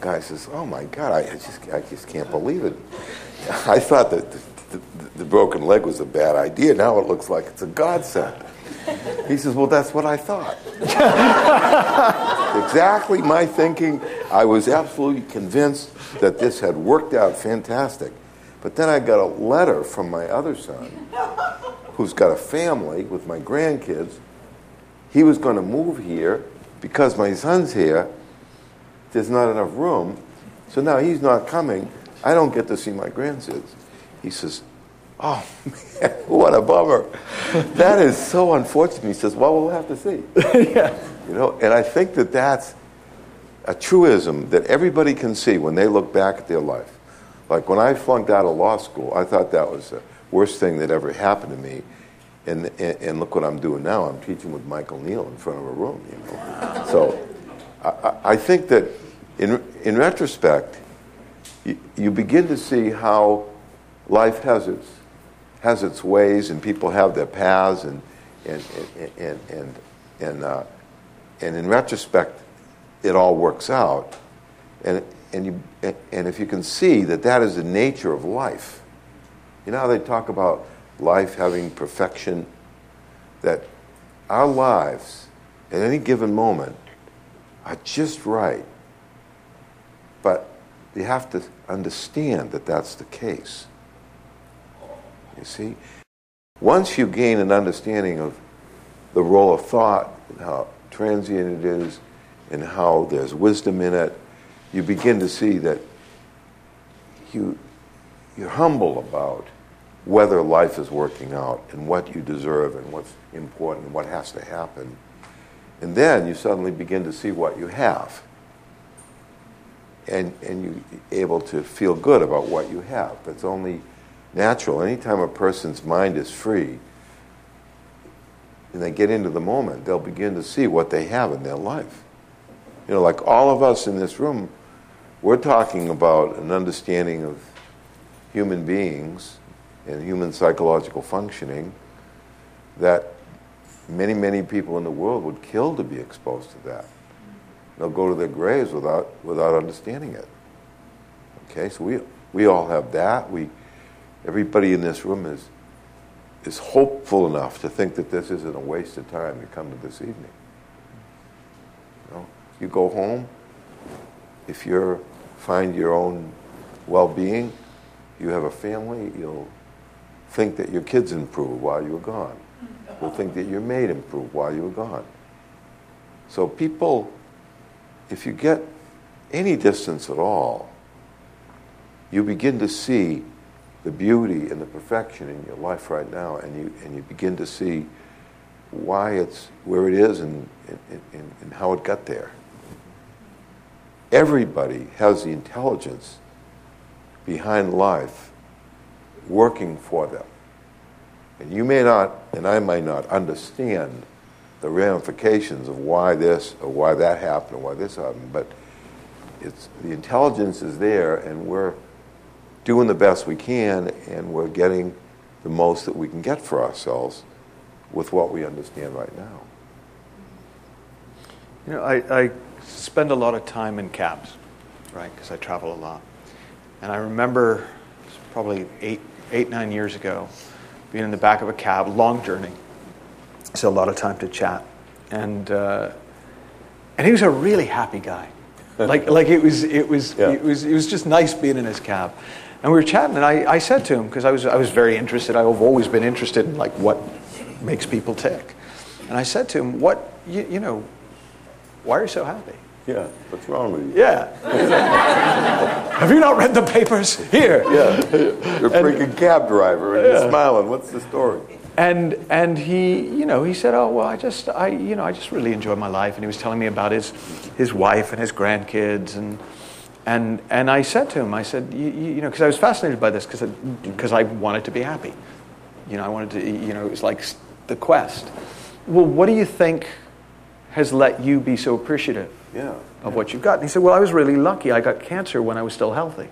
guy says, "Oh my God, I, I just I just can't believe it. I thought that the, the, the broken leg was a bad idea. Now it looks like it's a godsend." He says, "Well, that's what I thought." Exactly my thinking. I was absolutely convinced that this had worked out fantastic. But then I got a letter from my other son, who's got a family with my grandkids. He was going to move here because my son's here. There's not enough room. So now he's not coming. I don't get to see my grandkids. He says, "Oh, man, what a bummer. That is so unfortunate." He says, "Well, we'll have to see." Yeah. You know, and I think that that's a truism that everybody can see when they look back at their life. Like when I flunked out of law school, I thought that was the worst thing that ever happened to me. And, and, and look what I'm doing now. I'm teaching with Michael Neal in front of a room, you know. So I, I think that in, in retrospect, you, you begin to see how life has its has its ways, and people have their paths, and and and and and and, uh, and in retrospect, it all works out. And and you and if you can see that that is the nature of life, you know how they talk about life having perfection, that our lives at any given moment are just right. But you have to understand that that's the case. You see? Once you gain an understanding of the role of thought and how transient it is and how there's wisdom in it, you begin to see that you, you're humble about whether life is working out and what you deserve and what's important and what has to happen. And then you suddenly begin to see what you have. And, and you're able to feel good about what you have. That's only natural. Anytime a person's mind is free and they get into the moment, they'll begin to see what they have in their life. You know, like all of us in this room, we're talking about an understanding of human beings and human psychological functioning that many, many people in the world would kill to be exposed to that. They'll go to their graves without without understanding it. Okay, so we we all have that. We everybody in this room is is hopeful enough to think that this isn't a waste of time to come to this evening. You know, you go home, if you find your own well-being, you have a family, you'll think that your kids improved while you were gone. You'll think that your maid improved while you were gone. So people, if you get any distance at all, you begin to see the beauty and the perfection in your life right now, and you and you begin to see why it's where it is and, and, and, and how it got there. Everybody has the intelligence behind life working for them. And you may not, and I may not, understand the ramifications of why this or why that happened or why this happened, but it's the intelligence is there, and we're doing the best we can, and we're getting the most that we can get for ourselves with what we understand right now. You know, I, I spend a lot of time in cabs, right, because I travel a lot. And I remember probably eight, eight, nine years ago, being in the back of a cab, long journey, so a lot of time to chat, and uh, and he was a really happy guy, like like it was it was yeah. it was it was just nice being in his cab, and we were chatting, and I, I said to him, because I was I was very interested, I've always been interested in like what makes people tick, and I said to him, what you, you know, why are you so happy? Yeah, what's wrong with you? Yeah. Have you not read the papers? Here. Yeah. You're a freaking cab driver and yeah. You're smiling. What's the story? And and he, you know, he said, oh, well, I just, I, you know, I just really enjoy my life. And he was telling me about his his wife and his grandkids. And and and I said to him, I said, you, you know, because I was fascinated by this because because I, I wanted to be happy. You know, I wanted to, you know, it was like the quest. Well, what do you think has let you be so appreciative? Yeah, of what you've got? And he said, well, I was really lucky. I got cancer when I was still healthy.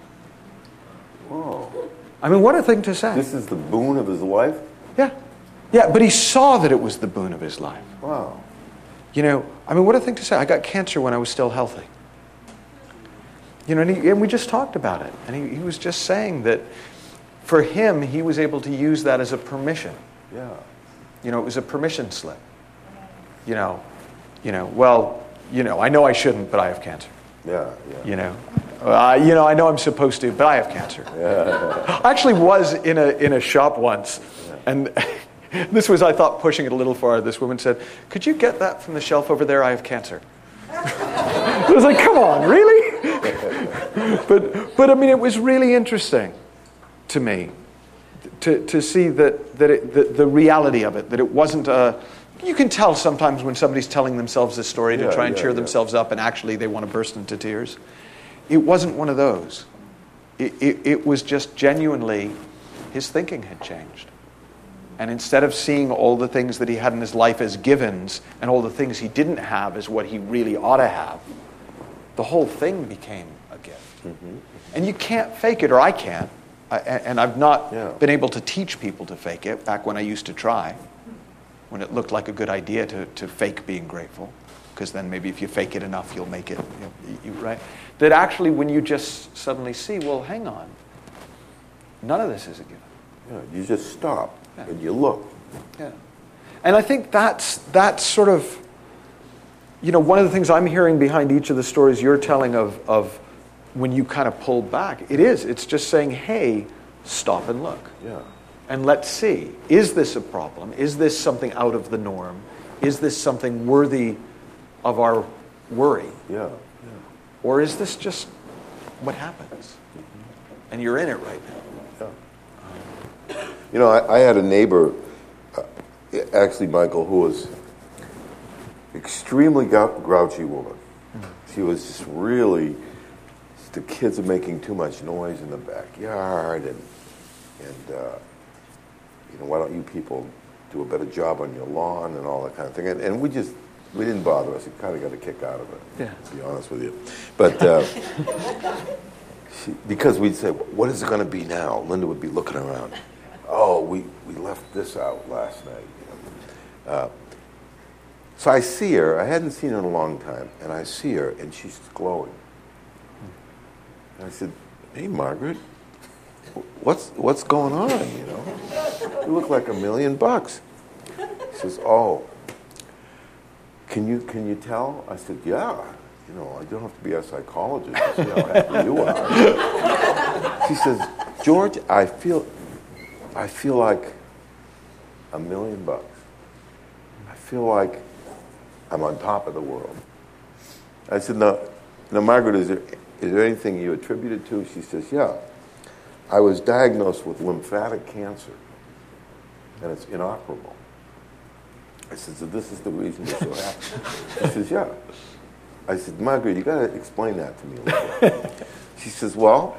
Whoa. I mean, what a thing to say. This is the boon of his life? Yeah. Yeah, but he saw that it was the boon of his life. Wow. You know, I mean, what a thing to say. I got cancer when I was still healthy. You know, and, he, and we just talked about it. And he, he was just saying that for him, he was able to use that as a permission. Yeah. You know, it was a permission slip. You know, you know, well, you know, I know I shouldn't, but I have cancer. Yeah, yeah. You know, uh, you know, I know I'm supposed to, but I have cancer. Yeah. I actually was in a in a shop once, and this was, I thought, pushing it a little far. This woman said, "Could you get that from the shelf over there? I have cancer." I was like, "Come on, really?" but but I mean, it was really interesting to me to to see that that it, the, the reality of it, that it wasn't a. You can tell sometimes when somebody's telling themselves a story to yeah, try and yeah, cheer yeah. themselves up, and actually they want to burst into tears. It wasn't one of those. It, it, it was just genuinely his thinking had changed. And instead of seeing all the things that he had in his life as givens and all the things he didn't have as what he really ought to have, the whole thing became a gift. Mm-hmm. And you can't fake it, or I can't. I, and I've not yeah. been able to teach people to fake it back when I used to try, when it looked like a good idea to, to fake being grateful, because then maybe if you fake it enough, you'll make it, you know, you, right? That actually when you just suddenly see, well, hang on, none of this is a given. Yeah, you just stop yeah. and you look. Yeah. And I think that's, that's sort of, you know, one of the things I'm hearing behind each of the stories you're telling of, of when you kind of pull back, it is, it's just saying, hey, stop and look. Yeah. And let's see, is this a problem? Is this something out of the norm? Is this something worthy of our worry? Yeah. yeah. Or is this just what happens? And you're in it right now. Yeah. You know, I, I had a neighbor, uh, actually, Michael, who was extremely grou- grouchy woman. Mm-hmm. She was just really, the kids are making too much noise in the backyard, and and uh, you know, why don't you people do a better job on your lawn and all that kind of thing. And, and we just, we didn't bother us. We kind of got a kick out of it, yeah. to be honest with you. But uh, she, because we'd say, what is it going to be now? Linda would be looking around. Oh, we, we left this out last night. You know? uh, so I see her. I hadn't seen her in a long time. And I see her, and she's glowing. And I said, hey, Margaret. What's what's going on, you know? You look like a million bucks. She says, oh, can you can you tell? I said, yeah. You know, I don't have to be a psychologist to see how happy you are. She says, George, I feel I feel like a million bucks. I feel like I'm on top of the world. I said, no, no, Margaret, is there is there anything you attribute it to? She says, yeah. I was diagnosed with lymphatic cancer, and it's inoperable. I said, so this is the reason you're so happy? She says, yeah. I said, Margaret, you got to explain that to me a little bit. She says, well,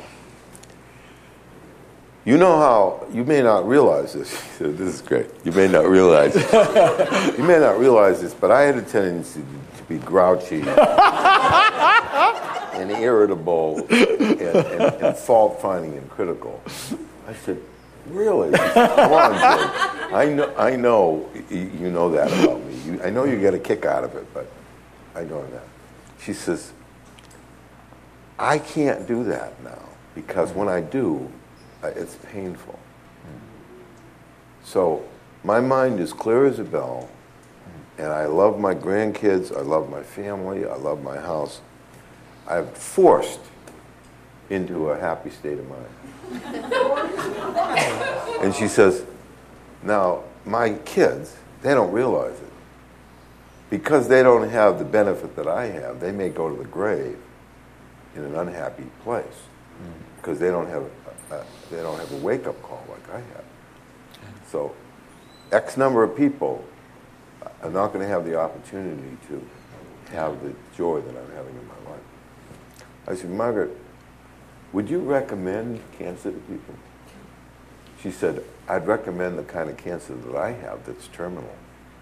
you know how, you may not realize this. She said, this is great. You may not realize this. You may not realize this, but I had a tendency to be grouchy and irritable and, and, and fault-finding and critical. I said, really? Come on, Jim. I know, I know you know that about me. You, I know you get a kick out of it, but I know that. She says, I can't do that now because when I do, it's painful. So my mind is clear as a bell, and I love my grandkids, I love my family, I love my house. I'm forced into a happy state of mind. And she says, now, my kids, they don't realize it. Because they don't have the benefit that I have, they may go to the grave in an unhappy place because they don't have a, a, they don't have a wake-up call like I have. So X number of people are not going to have the opportunity to have the joy that I'm having in my life. I said, Margaret, would you recommend cancer to people? She said, I'd recommend the kind of cancer that I have that's terminal.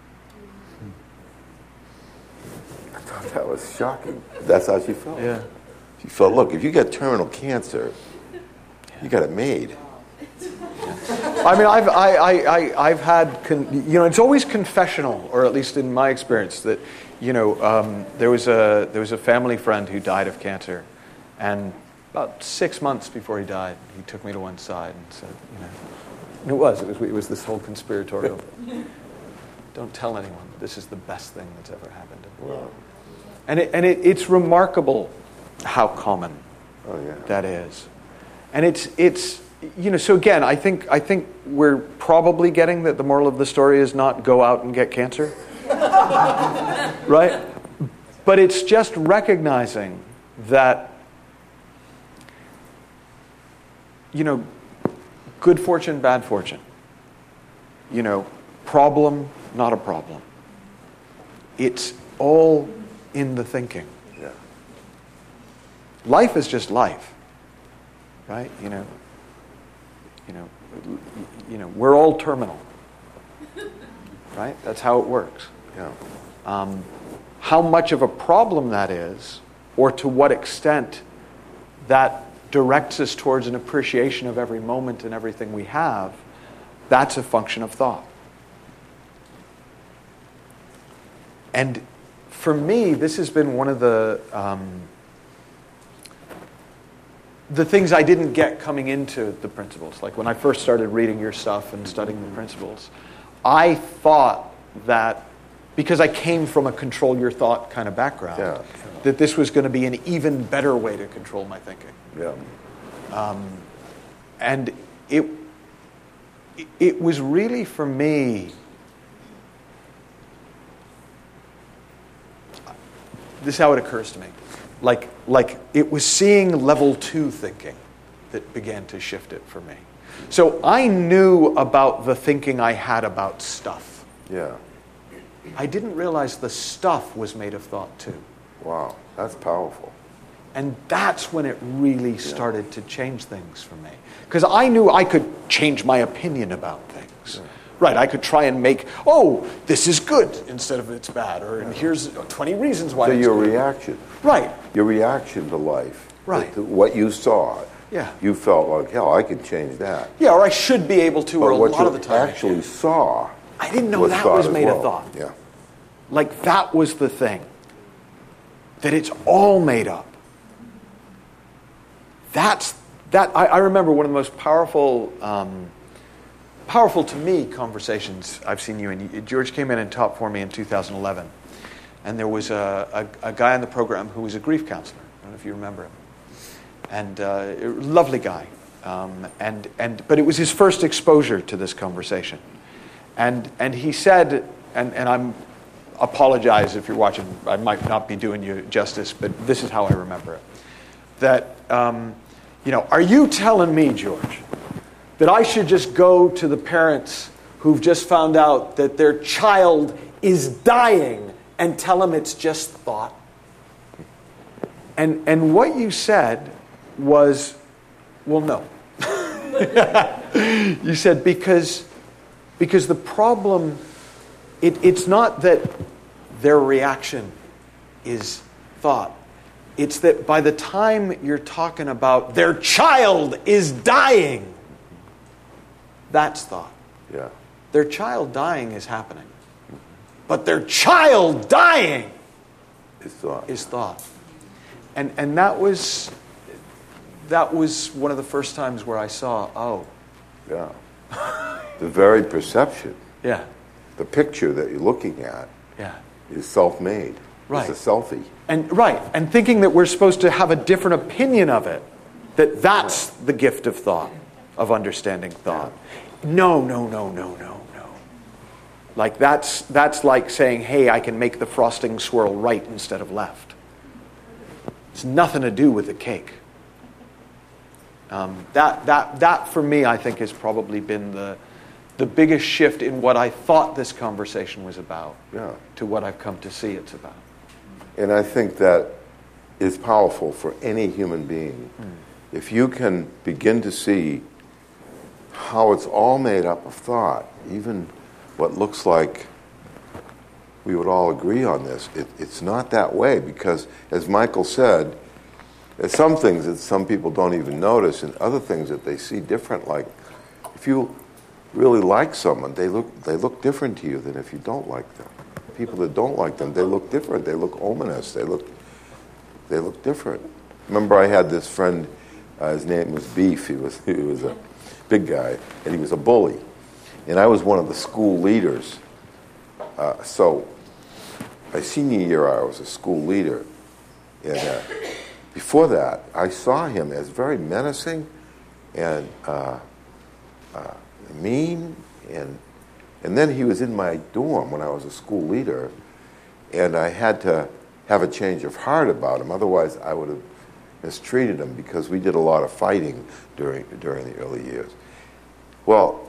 I thought that was shocking. That's how she felt. Yeah. She felt, look, if you get terminal cancer, you got it made. I mean, I've I, I, I I've had con, you know, it's always confessional, or at least in my experience, that you know um, there was a there was a family friend who died of cancer, And about six months before he died, he took me to one side and said, you know, and it was, it was, it was this whole conspiratorial thing. Don't tell anyone. This is the best thing that's ever happened to me. Wow. And it, and it, it's remarkable how common Oh, yeah. that is. And it's it's you know, so again, I think I think we're probably getting that the moral of the story is not go out and get cancer. Right? But it's just recognizing that, you know, good fortune, bad fortune. You know, problem, not a problem. It's all in the thinking. Yeah. Life is just life, right? You know, you know, you know, we're all terminal, right? That's how it works. Yeah. Um, how much of a problem that is, or to what extent that directs us towards an appreciation of every moment and everything we have, that's a function of thought. And for me, this has been one of the um, the things I didn't get coming into the principles. Like when I first started reading your stuff and studying the principles, I thought that because I came from a control your thought kind of background, Yeah. that this was going to be an even better way to control my thinking. Yeah. And it it was really, for me, this is how it occurs to me. Like, like it was seeing level two thinking that began to shift it for me. So I knew about the thinking I had about stuff. Yeah. I didn't realize the stuff was made of thought too. Wow. That's powerful. And that's when it really started to change things for me. Because I knew I could change my opinion about things. Yeah. Right, I could try and make, oh, this is good instead of it's bad, or and here's twenty reasons why So it's your good. reaction, Right, your reaction to life, Right. to what you saw, Yeah. you felt like, hell, I could change that. yeah, or I should be able to, or But a what lot you of the time I actually can't. saw, I didn't know was that thought was as made well. of thought. Yeah. Like that was the thing. That it's all made up. That's, that, I, I remember one of the most powerful, um, powerful to me conversations I've seen you in. George came in and taught for me in two thousand eleven. And there was a, a, a guy on the program who was a grief counselor. I don't know if you remember him. And uh, a lovely guy. Um, and, and, but it was his first exposure to this conversation. And, and he said, and, and I'm apologize if you're watching, I might not be doing you justice, but this is how I remember it. That, um, you know, are you telling me, George, that I should just go to the parents who've just found out that their child is dying and tell them it's just thought? And, and what you said was, well, no. You said because, because the problem, it, it's not that their reaction is thought. It's that by the time you're talking about their child is dying, that's thought. Yeah. Their child dying is happening. But their child dying It's thought. is thought. And and that was that was one of the first times where I saw, oh, Yeah. The very perception, yeah, the picture that you're looking at yeah. is self-made. Right. It's a selfie. And right, and thinking that we're supposed to have a different opinion of it, that that's the gift of thought, of understanding thought. No, no, no, no, no, no. Like that's that's like saying, hey, I can make the frosting swirl right instead of left. It's nothing to do with the cake. Um, that that that for me, I think, has probably been the the biggest shift in what I thought this conversation was about, Yeah. to what I've come to see it's about. And I think that is powerful for any human being. Mm. If you can begin to see how it's all made up of thought, even what looks like we would all agree on this, it, it's not that way because, as Michael said, there's some things that some people don't even notice and other things that they see different. Like if you really like someone, they look they look different to you than if you don't like them. People that don't like them, they look different. They look ominous. They look they look different. remember I had this friend, uh, his name was Beef. He was, he was a big guy, and he was a bully. And I was one of the school leaders. Uh, so my senior year, I was a school leader. And uh, before that, I saw him as very menacing and uh, uh, mean. And, and then he was in my dorm when I was a school leader, and I had to have a change of heart about him. Otherwise, I would have mistreated him because we did a lot of fighting during, during the early years. Well,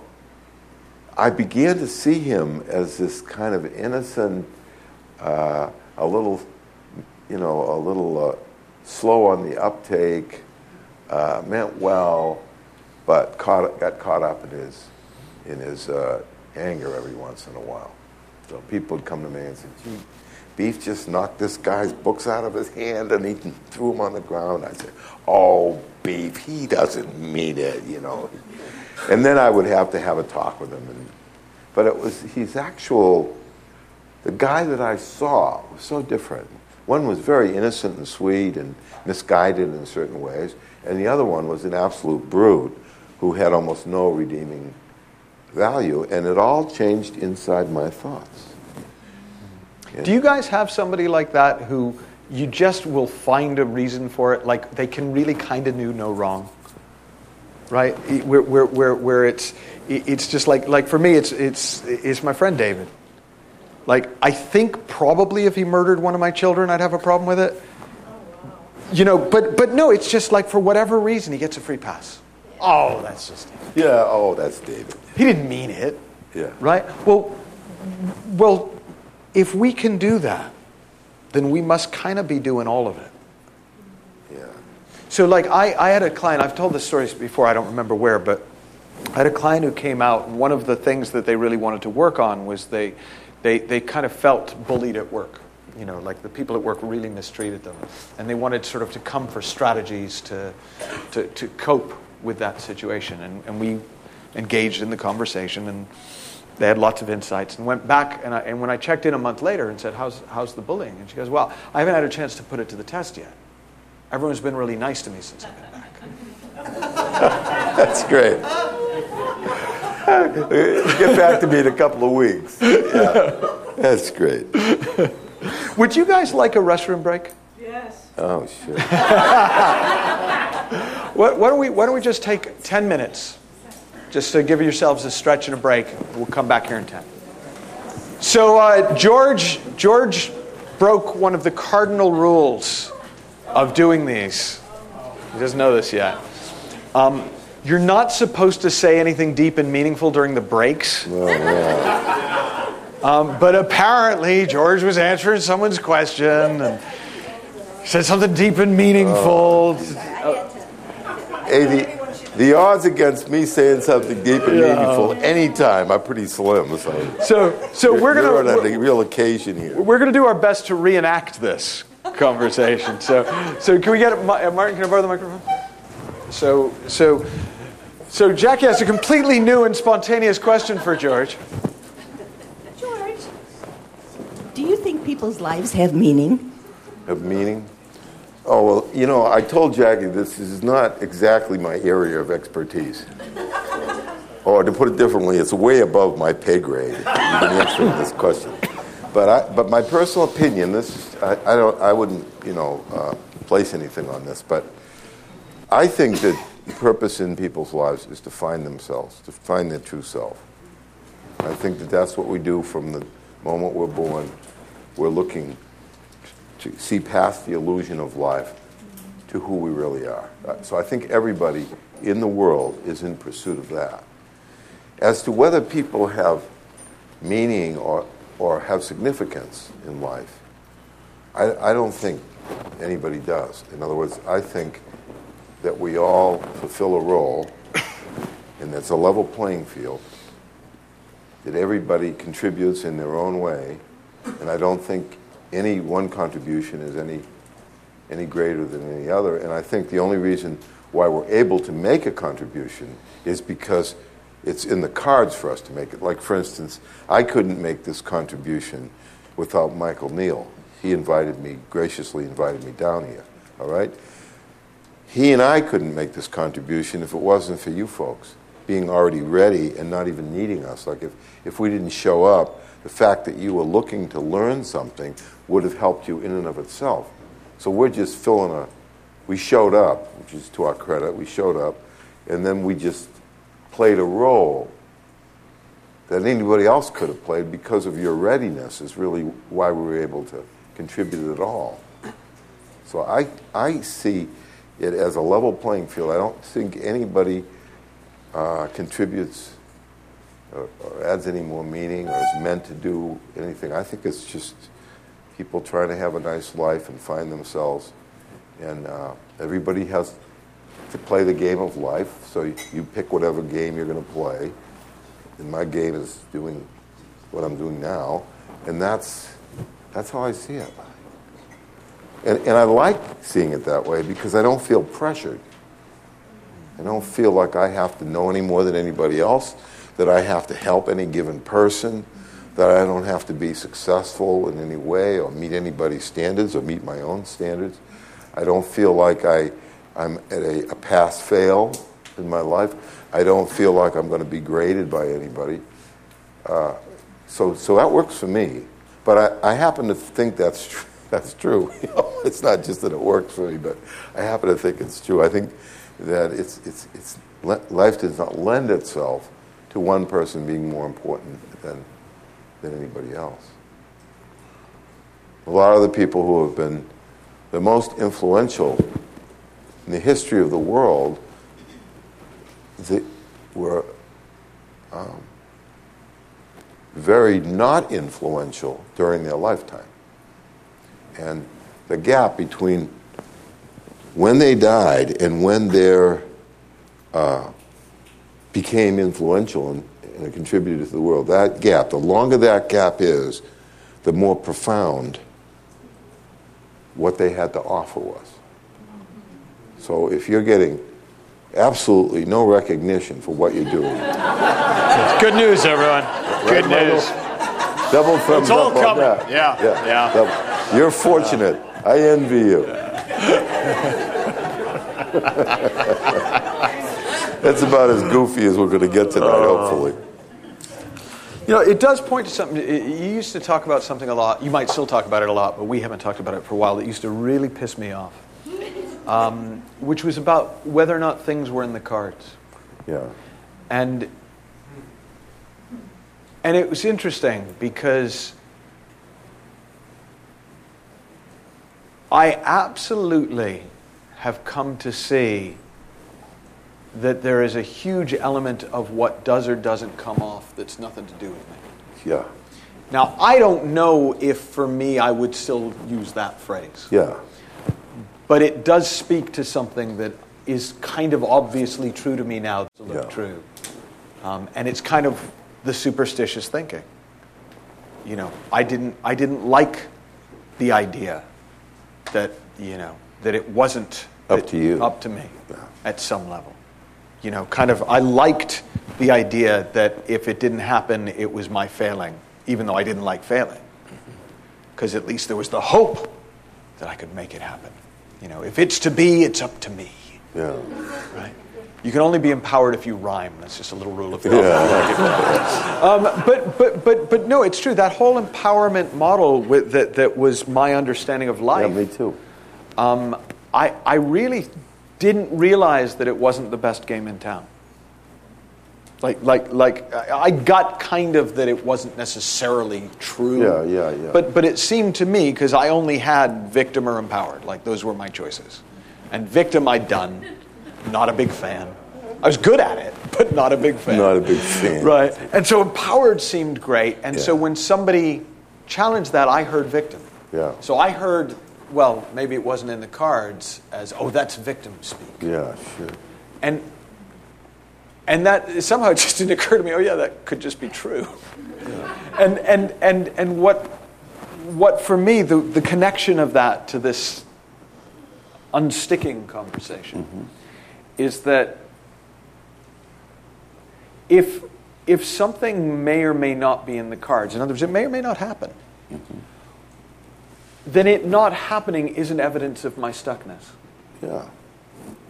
I began to see him as this kind of innocent, uh, a little, you know, a little uh, slow on the uptake, uh, meant well, but caught, got caught up in his, in his uh, anger every once in a while. So people would come to me and say, gee, Beef just knocked this guy's books out of his hand and he threw them on the ground. I'd say, oh, Beef, he doesn't mean it, you know. And then I would have to have a talk with him. And, but it was his actual, the guy that I saw was so different. One was very innocent and sweet and misguided in certain ways, and the other one was an absolute brute who had almost no redeeming value, and it all changed inside my thoughts. Yeah. Do you guys have somebody like that who you just will find a reason for it, like they can really kind of do no wrong? Right, where where where where it's it's just like like for me it's it's it's my friend David. Like I think probably if he murdered one of my children, I'd have a problem with it. You know, but but no, it's just like for whatever reason he gets a free pass. Oh, that's just yeah. Oh, that's David. He didn't mean it. Yeah. Right. Well, well, if we can do that, then we must kind of be doing all of it. Yeah. So like I, I had a client, I've told this story before, I don't remember where, but I had a client who came out, and one of the things that they really wanted to work on was they, they, they kind of felt bullied at work. You know, like the people at work really mistreated them. And they wanted sort of to come for strategies to, to, to cope with that situation. And, and we engaged in the conversation, and they had lots of insights, and went back, and, I, and when I checked in a month later and said, how's, how's the bullying? And she goes, well, I haven't had a chance to put it to the test yet. Everyone's been really nice to me since I've been back. That's great. Get back to me in a couple of weeks. Yeah, that's great. Would you guys like a restroom break? Yes. Oh, sure. Why, why don't we Why don't we just take ten minutes, just to give yourselves a stretch and a break. We'll come back here in ten. So uh, George George broke one of the cardinal rules of doing these. He doesn't know this yet. Um, you're not supposed to say anything deep and meaningful during the breaks. Oh, yeah. Um, but apparently, George was answering someone's question and said something deep and meaningful. Oh. Hey, the, the odds against me saying something deep and Yeah. meaningful anytime are pretty slim. So, So, so you're, we're you're gonna on a real occasion here. we're gonna do our best to reenact this conversation. So, so can we get uh, Martin? Can I borrow the microphone? So, so, so Jackie has a completely new and spontaneous question for George. George, do you think people's lives have meaning? Of meaning? Oh, well, you know, I told Jackie this is not exactly my area of expertise. Or to put it differently, it's way above my pay grade, even answering this question. But I, but my personal opinion, this I, I don't, I wouldn't, you know, uh, place anything on this. But I think that the purpose in people's lives is to find themselves, to find their true self. I think that that's what we do from the moment we're born. We're looking to see past the illusion of life to who we really are. So I think everybody in the world is in pursuit of that. As to whether people have meaning or or have significance in life, I, I don't think anybody does. In other words, I think that we all fulfill a role, and it's a level playing field, that everybody contributes in their own way, and I don't think any one contribution is any any greater than any other. And I think the only reason why we're able to make a contribution is because it's in the cards for us to make it. Like, for instance, I couldn't make this contribution without Michael Neal. He invited me, graciously invited me down here, all right? he and I couldn't make this contribution if it wasn't for you folks being already ready and not even needing us. Like if, if we didn't show up, the fact that you were looking to learn something would have helped you in and of itself. So we're just filling a, we showed up, which is to our credit, we showed up, and then we just played a role that anybody else could have played because of your readiness is really why we were able to contribute at all. So I, I see it as a level playing field. I don't think anybody uh, contributes or, or adds any more meaning or is meant to do anything. I think it's just people trying to have a nice life and find themselves. And uh, everybody has to play the game of life, so you, you pick whatever game you're going to play. And my game is doing what I'm doing now, and that's that's how I see it. And, and I like seeing it that way because I don't feel pressured. I don't feel like I have to know any more than anybody else, that I have to help any given person, that I don't have to be successful in any way or meet anybody's standards or meet my own standards. I don't feel like I, I'm at a, a pass-fail in my life. I don't feel like I'm going to be graded by anybody. Uh, so so that works for me. But I, I happen to think that's tr- that's true. You know, it's not just that it works for me, but I happen to think it's true. I think that it's it's it's life does not lend itself to one person being more important than than anybody else. A lot of the people who have been the most influential in the history of the world they were um, very not influential during their lifetime. And the gap between when they died and when they uh, became influential and, and contributed to the world, that gap, the longer that gap is, the more profound what they had to offer was. So if you're getting absolutely no recognition for what you're doing. Good news, everyone. Good Right, news. Double thumbs It's all up on coming. that. Yeah, yeah. yeah. Double. You're fortunate. I envy you. That's about as goofy as we're going to get tonight, hopefully. You know, it does point to something. You used to talk about something a lot. You might still talk about it a lot, but we haven't talked about it for a while. That used to really piss me off. Um, which was about whether or not things were in the cards. Yeah. And and it was interesting because I absolutely have come to see that there is a huge element of what does or doesn't come off that's nothing to do with me. Yeah. Now, I don't know if for me I would still use that phrase. Yeah. But it does speak to something that is kind of obviously true to me now. To look Yeah. true, um, and it's kind of the superstitious thinking. You know, I didn't, I didn't like the idea that you know that it wasn't Up that- to you. up to me, Yeah. at some level. You know, kind of, I liked the idea that if it didn't happen, it was my failing, even though I didn't like failing, because at least there was the hope that I could make it happen. You know, if it's to be, it's up to me. Yeah. Right? You can only be empowered if you rhyme. That's just a little rule of thumb. Yeah. um, but, but, but, but no, it's true. That whole empowerment model with, that, that was my understanding of life. Yeah, me too. Um, I, I really didn't realize that it wasn't the best game in town. Like, like, like, I got kind of that it wasn't necessarily true. Yeah, yeah, yeah. But, but it seemed to me, because I only had victim or empowered. Like, those were my choices. And victim I'd done. Not a big fan. I was good at it, but not a big fan. Not a big fan. Right. And so empowered seemed great. And Yeah. so when somebody challenged that, I heard victim. Yeah. So I heard, well, maybe it wasn't in the cards as, oh, that's victim speak. Yeah, sure. And and that somehow it just didn't occur to me, oh yeah, that could just be true. Yeah. And and and and what what for me the, the connection of that to this unsticking conversation mm-hmm. is that if if something may or may not be in the cards, in other words, it may or may not happen, mm-hmm. then it not happening isn't evidence of my stuckness. Yeah.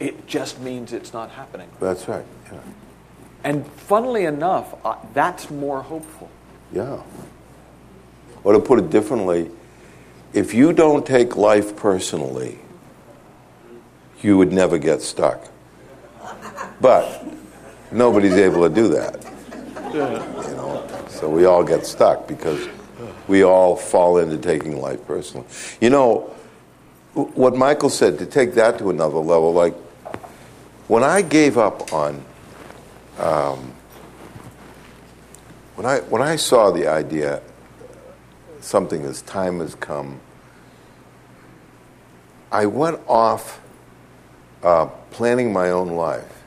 It just means it's not happening. That's right. Yeah. And funnily enough, uh, that's more hopeful. Yeah. Or to put it differently, if you don't take life personally, you would never get stuck. But nobody's able to do that. You know, so we all get stuck because we all fall into taking life personally. You know, what Michael said, to take that to another level, like when I gave up on, um, when I when I saw the idea, something as time has come, I went off uh, planning my own life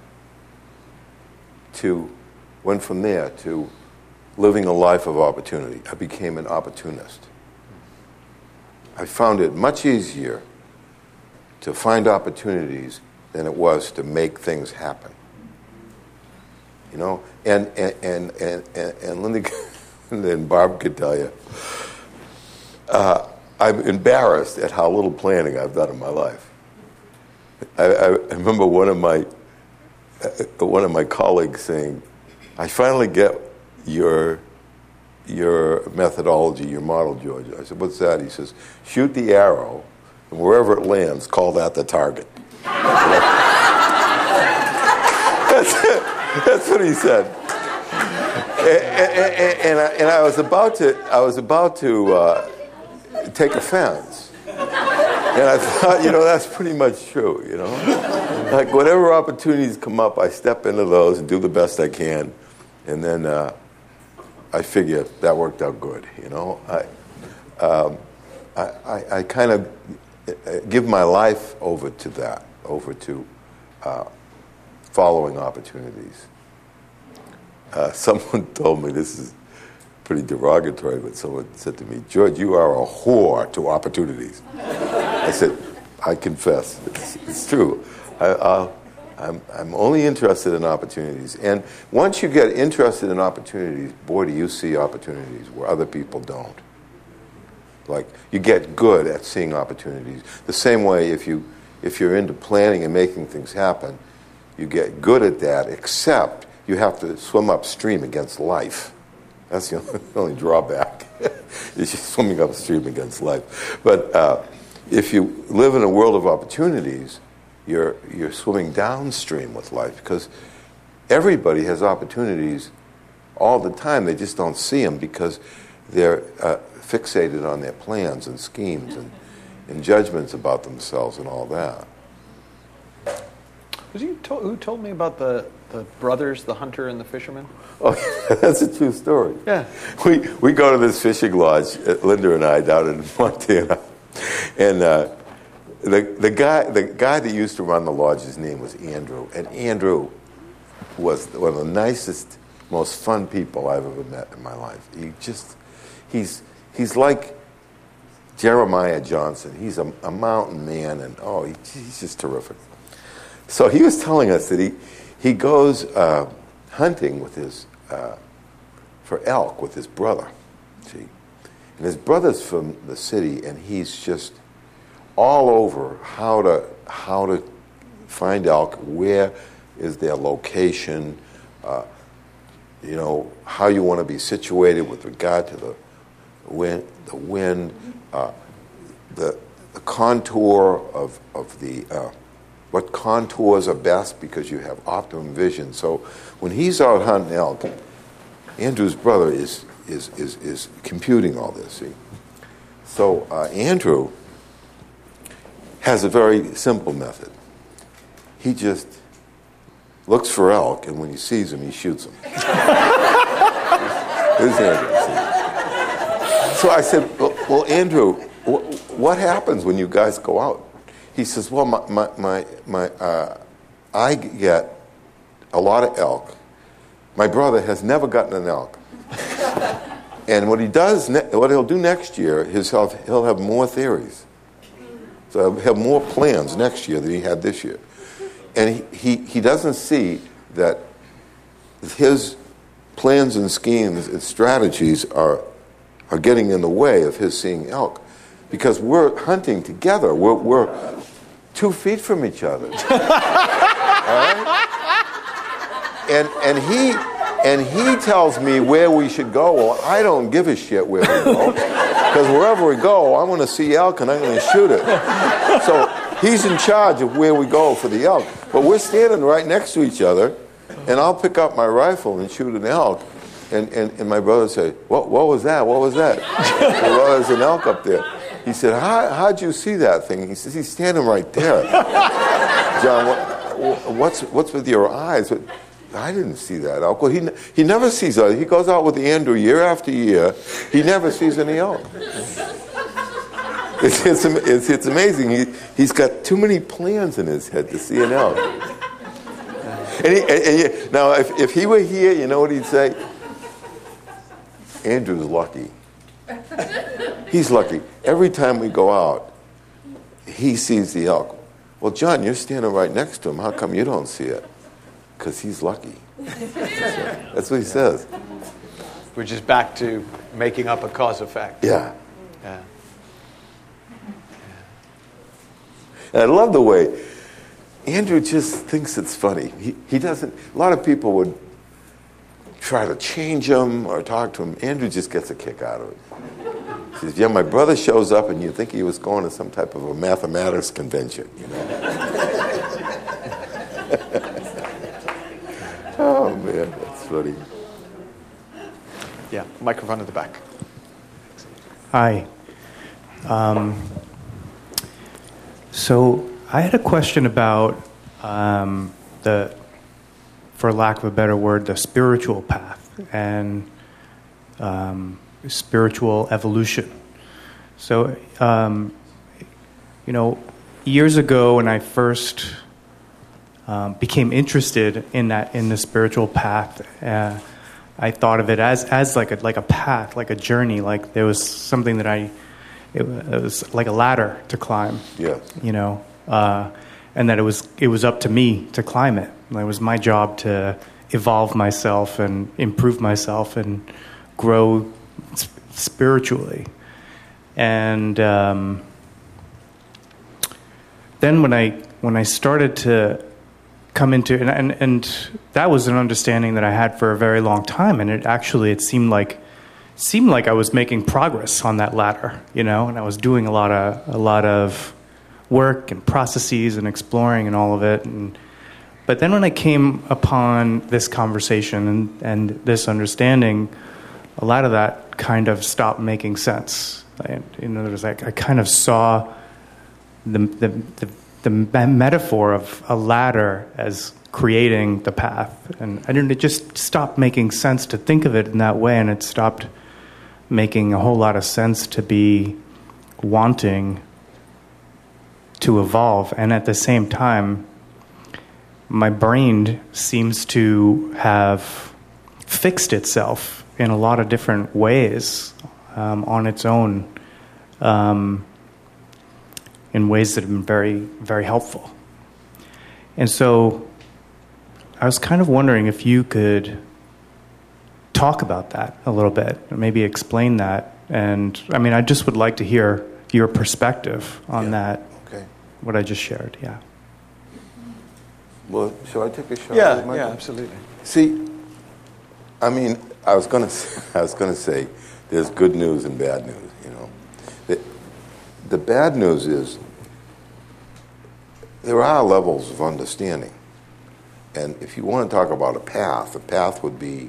to, went from there to living a life of opportunity. I became an opportunist. I found it much easier to find opportunities than it was to make things happen. You know, and and and and, and, and Linda and Barb could tell you, uh, I'm embarrassed at how little planning I've done in my life. I, I remember one of my uh, one of my colleagues saying, "I finally get your your methodology, your model, George." I said, "What's that?" He says, "Shoot the arrow, and wherever it lands, call that the target." that's, that's what he said. And, and, and, I, and I was about to, I was about to uh, take offense, and I thought, you know, that's pretty much true. You know, like whatever opportunities come up, I step into those and do the best I can, and then uh, I figure that worked out good. You know, I, um, I, I, I kind of give my life over to that, over to uh, following opportunities. Uh, someone told me, this is pretty derogatory, but someone said to me, "George, you are a whore to opportunities." I said, "I confess, it's, it's true. I, I'll, I'm, I'm only interested in opportunities." And once you get interested in opportunities, boy, do you see opportunities where other people don't. Like, you get good at seeing opportunities. The same way if, you, if you're into planning and making things happen, you get good at that, except you have to swim upstream against life. That's the only, the only drawback. Is you're swimming upstream against life. But uh, if you live in a world of opportunities, you're, you're swimming downstream with life, because everybody has opportunities all the time. They just don't see them because they're uh, fixated on their plans and schemes and, and judgments about themselves and all that. Was you to- who told me about the, the brothers, the hunter and the fisherman? Oh, that's a true story. Yeah. We we go to this fishing lodge, Linda and I, down in Montana, and uh, the the guy the guy that used to run the lodge, his name was Andrew, and Andrew was one of the nicest, most fun people I've ever met in my life. He just he's he's like Jeremiah Johnson. He's a, a mountain man, and oh, he, he's just terrific. So he was telling us that he he goes uh, hunting with his uh, for elk with his brother. See, and his brother's from the city, and he's just all over how to how to find elk. Where is their location? Uh, you know, how you want to be situated with regard to the wind, the wind, uh, the, the contour of of the. Uh, What contours are best, because you have optimum vision. So when he's out hunting elk, Andrew's brother is is is, is computing all this. See, so uh, Andrew has a very simple method. He just looks for elk, and when he sees them, he shoots them. There's Andrew. See? So I said, "Well, well Andrew, wh- what happens when you guys go out?" He says, "Well, my my my, my uh, I get a lot of elk. My brother has never gotten an elk, and what he does, ne- what he'll do next year is he'll he'll have more theories. So he'll have more plans next year than he had this year, and he he, he doesn't see that his plans and schemes and strategies are are getting in the way of his seeing elk." Because we're hunting together. We're, we're two feet from each other. All right? And, and, he, and he tells me where we should go. Well, I don't give a shit where we go. Because wherever we go, I want to see elk and I'm going to shoot it. So he's in charge of where we go for the elk. But we're standing right next to each other, and I'll pick up my rifle and shoot an elk. And, and, and my brother say, what, what was that? What was that? Well, there's an elk up there. He said, How, how'd you see that thing? He says, he's standing right there. John, what, what's, what's with your eyes? I didn't see that elk. Well, he, he never sees it. He goes out with Andrew year after year. He never sees any elk. It's, it's, it's, it's amazing. He, he's got too many plans in his head to see an elk. And he, and, and he, now, if, if he were here, you know what he'd say? Andrew's lucky. He's lucky. Every time we go out, he sees the elk. Well, John, you're standing right next to him. How come you don't see it? Because he's lucky. That's what he says. Which is back to making up a cause effect. Yeah. Yeah. And I love the way Andrew just thinks it's funny. He, he doesn't, a lot of people would try to change him or talk to him. Andrew just gets a kick out of it. He says, yeah, my brother shows up and you think he was going to some type of a mathematics convention, you know. Oh, man, that's funny. Yeah, microphone at the back. Hi. Um, so I had a question about um, the, for lack of a better word, the spiritual path and um, spiritual evolution. So, um, you know, years ago when I first um, became interested in that, in the spiritual path, uh, I thought of it as, as like a like a path, like a journey, like there was something that I, it, it was like a ladder to climb. Yes. You know, uh, and that it was it was up to me to climb it. It was my job to evolve myself and improve myself and grow sp- spiritually. And um, then when I when I started to come into and, and and that was an understanding that I had for a very long time, and it actually it seemed like seemed like I was making progress on that ladder, you know, and I was doing a lot of a lot of work and processes and exploring and all of it. And but then when I came upon this conversation and, and this understanding, a lot of that kind of stopped making sense. I, you know, there was like I kind of saw the the, the the metaphor of a ladder as creating the path. And I didn't, it just stopped making sense to think of it in that way, and it stopped making a whole lot of sense to be wanting to evolve. And at the same time, my brain seems to have fixed itself in a lot of different ways um, on its own. Um, in ways that have been very, very helpful. And so I was kind of wondering if you could talk about that a little bit, or maybe explain that. And I mean, I just would like to hear your perspective on yeah. that, okay. What I just shared, yeah. Well, shall I take a shot? Yeah, yeah, absolutely. See, I mean, I was going to, I was going to say, there's good news and bad news. You know, the, the bad news is there are levels of understanding, and if you want to talk about a path, a path would be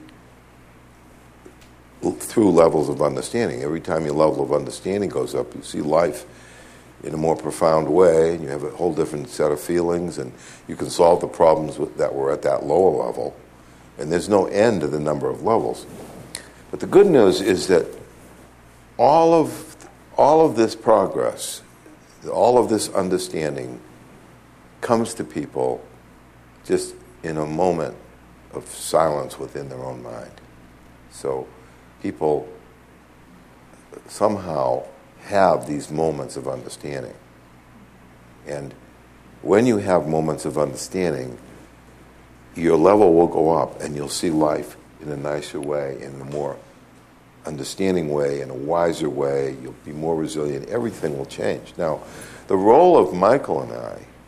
through levels of understanding. Every time your level of understanding goes up, you see life in a more profound way, and you have a whole different set of feelings, and you can solve the problems that were at that lower level, and there's no end to the number of levels. But the good news is that all of all of this progress, all of this understanding comes to people just in a moment of silence within their own mind. So people somehow have these moments of understanding. And when you have moments of understanding, your level will go up and you'll see life in a nicer way, in a more understanding way, in a wiser way. You'll be more resilient. Everything will change. Now, the role of Michael and I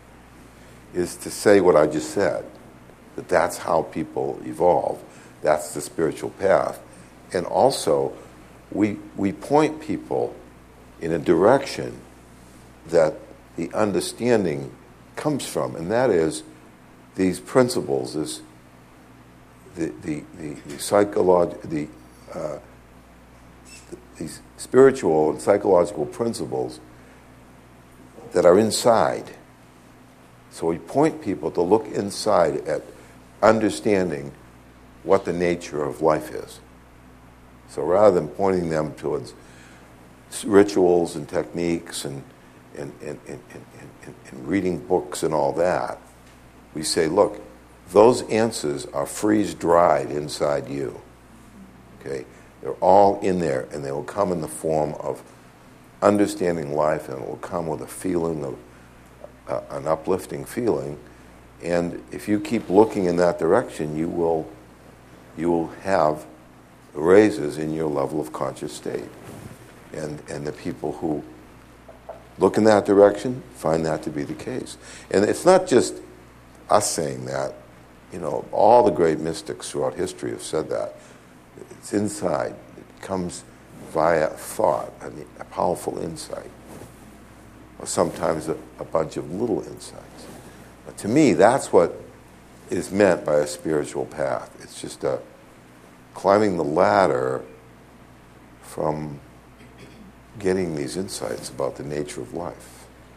is to say what I just said, that that's how people evolve. That's the spiritual path. And also, we, we point people in a direction that the understanding comes from, and that is these principles, this, the, the, the, the, psycholog- the, uh, the these spiritual and psychological principles that are inside. So we point people to look inside at understanding what the nature of life is. So rather than pointing them towards rituals and techniques and, and, and, and, and, and, and reading books and all that, we say, look, those answers are freeze-dried inside you. Okay? They're all in there, and they will come in the form of understanding life, and it will come with a feeling of uh, an uplifting feeling. And if you keep looking in that direction, you will you will have raises in your level of conscious state. And and the people who look in that direction find that to be the case. And it's not just us saying that. You know, all the great mystics throughout history have said that. It's inside. It comes via thought, a, a powerful insight, or sometimes a, a bunch of little insights. But to me, that's what is meant by a spiritual path. It's just a climbing the ladder from getting these insights about the nature of life.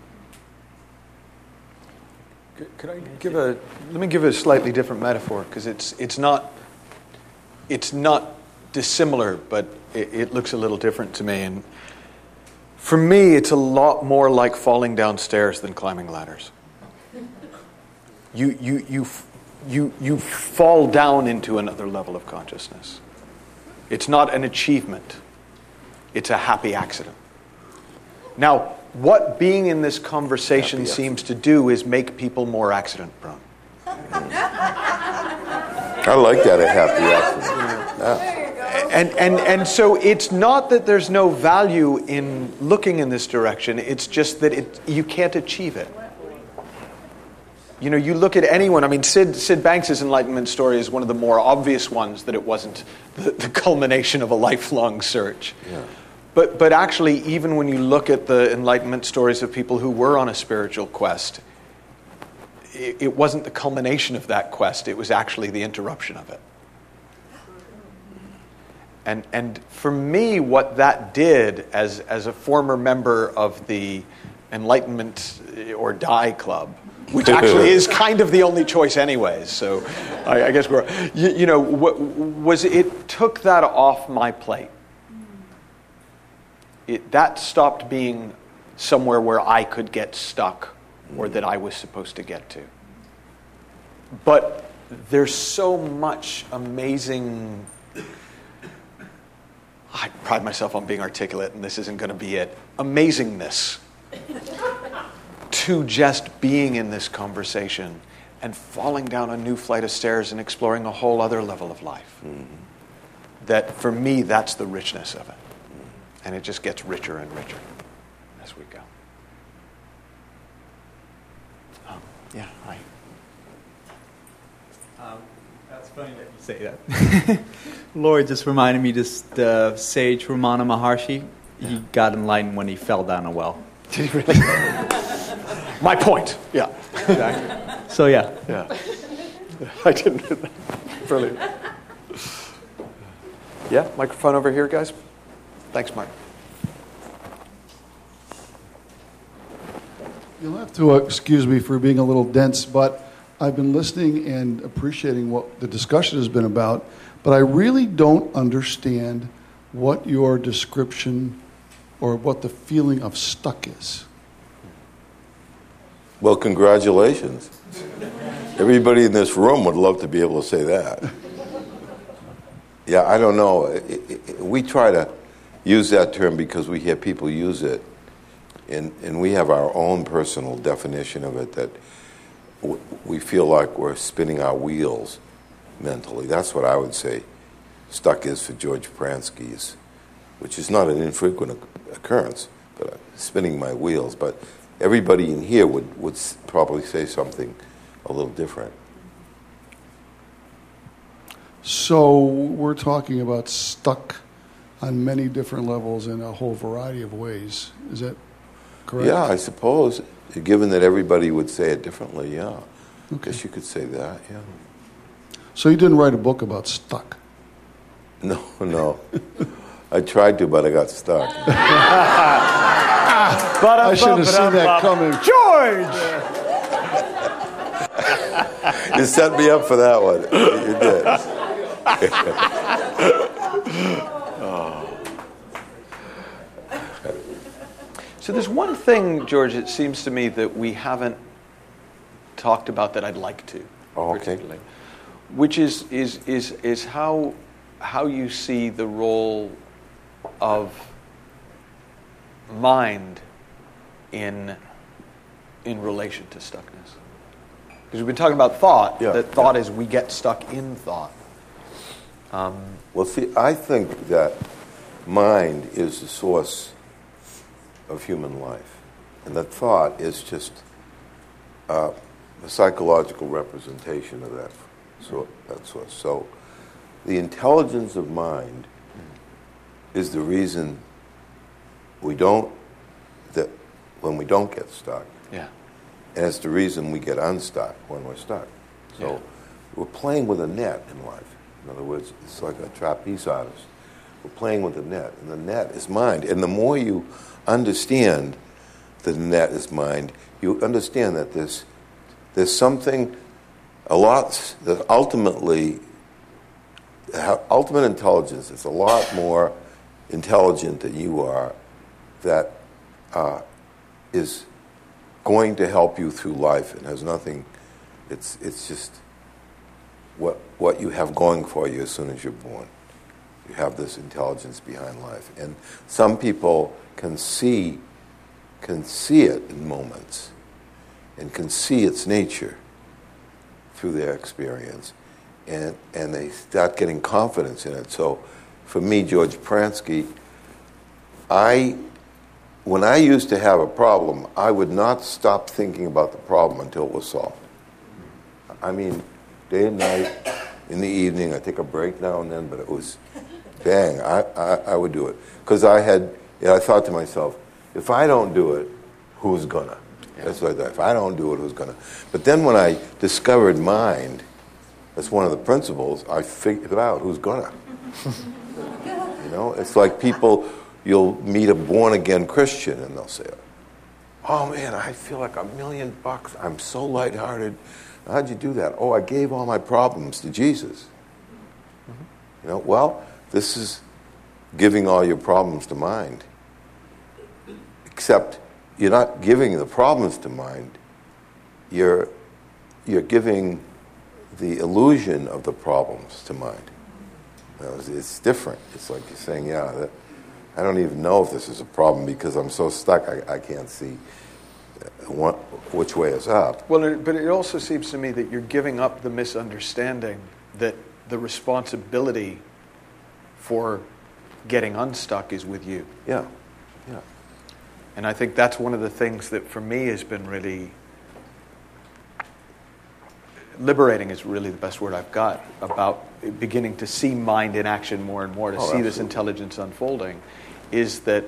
Could I give a? Let me give a slightly different metaphor, because it's it's not it's not dissimilar, but it, it looks a little different to me. And for me, it's a lot more like falling downstairs than climbing ladders. You you you you you fall down into another level of consciousness. It's not an achievement. It's a happy accident. Now, what being in this conversation seems to do is make people more accident prone. I like that, a happy accident. Yeah. And, and, and so it's not that there's no value in looking in this direction, it's just that it, you can't achieve it. You know, you look at anyone, I mean, Sid, Sid Banks' enlightenment story is one of the more obvious ones, that it wasn't the, the culmination of a lifelong search. Yeah. But but actually, even when you look at the enlightenment stories of people who were on a spiritual quest, it, it wasn't the culmination of that quest, it was actually the interruption of it. And and for me, what that did, as, as a former member of the Enlightenment or Die Club, which actually is kind of the only choice anyways, so I, I guess we're, you, you know, what, was it took that off my plate. It, that stopped being somewhere where I could get stuck or that I was supposed to get to. But there's so much amazing... I pride myself on being articulate, and this isn't going to be it. Amazingness to just being in this conversation and falling down a new flight of stairs and exploring a whole other level of life. Mm-hmm. That, for me, that's the richness of it. And it just gets richer and richer as we go. Um, yeah, hi. Um, that's funny that you say that. Lord just reminded me, this the sage Ramana Maharshi. Yeah. He got enlightened when he fell down a well. Did he really? My point. Yeah. Exactly. So yeah. Yeah. I didn't know that. Brilliant. Yeah, microphone over here, guys. Thanks, Mark. You'll have to uh, excuse me for being a little dense, but I've been listening and appreciating what the discussion has been about, but I really don't understand what your description or what the feeling of stuck is. Well, congratulations. Everybody in this room would love to be able to say that. Yeah, I don't know. It, it, it, we try to use that term because we hear people use it, and, and we have our own personal definition of it, that w- we feel like we're spinning our wheels mentally. That's what I would say stuck is for George Pransky's, which is not an infrequent occurrence, but uh, spinning my wheels. But everybody in here would, would s- probably say something a little different. So we're talking about stuck on many different levels in a whole variety of ways. Is that correct? Yeah, I suppose, given that everybody would say it differently, yeah. I Okay. guess you could say that, yeah. So you didn't write a book about stuck? No, no. I tried to, but I got stuck. I should have seen that coming. George! You set me up for that one. You did. So there's one thing, George, it seems to me that we haven't talked about that I'd like to, Oh, okay. particularly, which is is is is how how you see the role of mind in in relation to stuckness. Because we've been talking about thought. Yeah, that thought yeah. is we get stuck in thought. Um, Well, see, I think that mind is the source of human life, and that thought is just uh, a psychological representation of that, so, that source. So the intelligence of mind is the reason we don't, that when we don't get stuck, yeah. and it's the reason we get unstuck when we're stuck. So Yeah. we're playing with a net in life. In other words, it's like a trapeze artist. We're playing with a net, and the net is mind. And the more you understand that the net is mind, you understand that there's, there's something, a lot, that ultimately, ultimate intelligence is a lot more intelligent than you are, that uh, is going to help you through life and has nothing, it's it's just what what you have going for you as soon as you're born. You have this intelligence behind life. And some people can see can see it in moments and can see its nature through their experience. And and they start getting confidence in it. So for me, George Pransky, I when I used to have a problem, I would not stop thinking about the problem until it was solved. I mean, day and night, in the evening, I take a break now and then, but it was, bang, I, I, I would do it. Because I had, I thought to myself, if I don't do it, who's gonna? Yeah. That's what I thought. If I don't do it, who's gonna? But then when I discovered mind, that's one of the principles, I figured out who's gonna. You know, it's like people, you'll meet a born-again Christian and they'll say, oh man, I feel like a million bucks. I'm so lighthearted. How'd you do that? Oh, I gave all my problems to Jesus. Mm-hmm. You know, well, this is giving all your problems to mind. Except you're not giving the problems to mind. You're, you're giving the illusion of the problems to mind. You know, it's, it's different. It's like you're saying, yeah, that, I don't even know if this is a problem because I'm so stuck I, I can't see what, which way is up. Well, it, but it also seems to me that you're giving up the misunderstanding that the responsibility for getting unstuck is with you. Yeah, yeah. And I think that's one of the things that for me has been really liberating is really the best word I've got about beginning to see mind in action more and more, to Oh, see absolutely. this intelligence unfolding, is that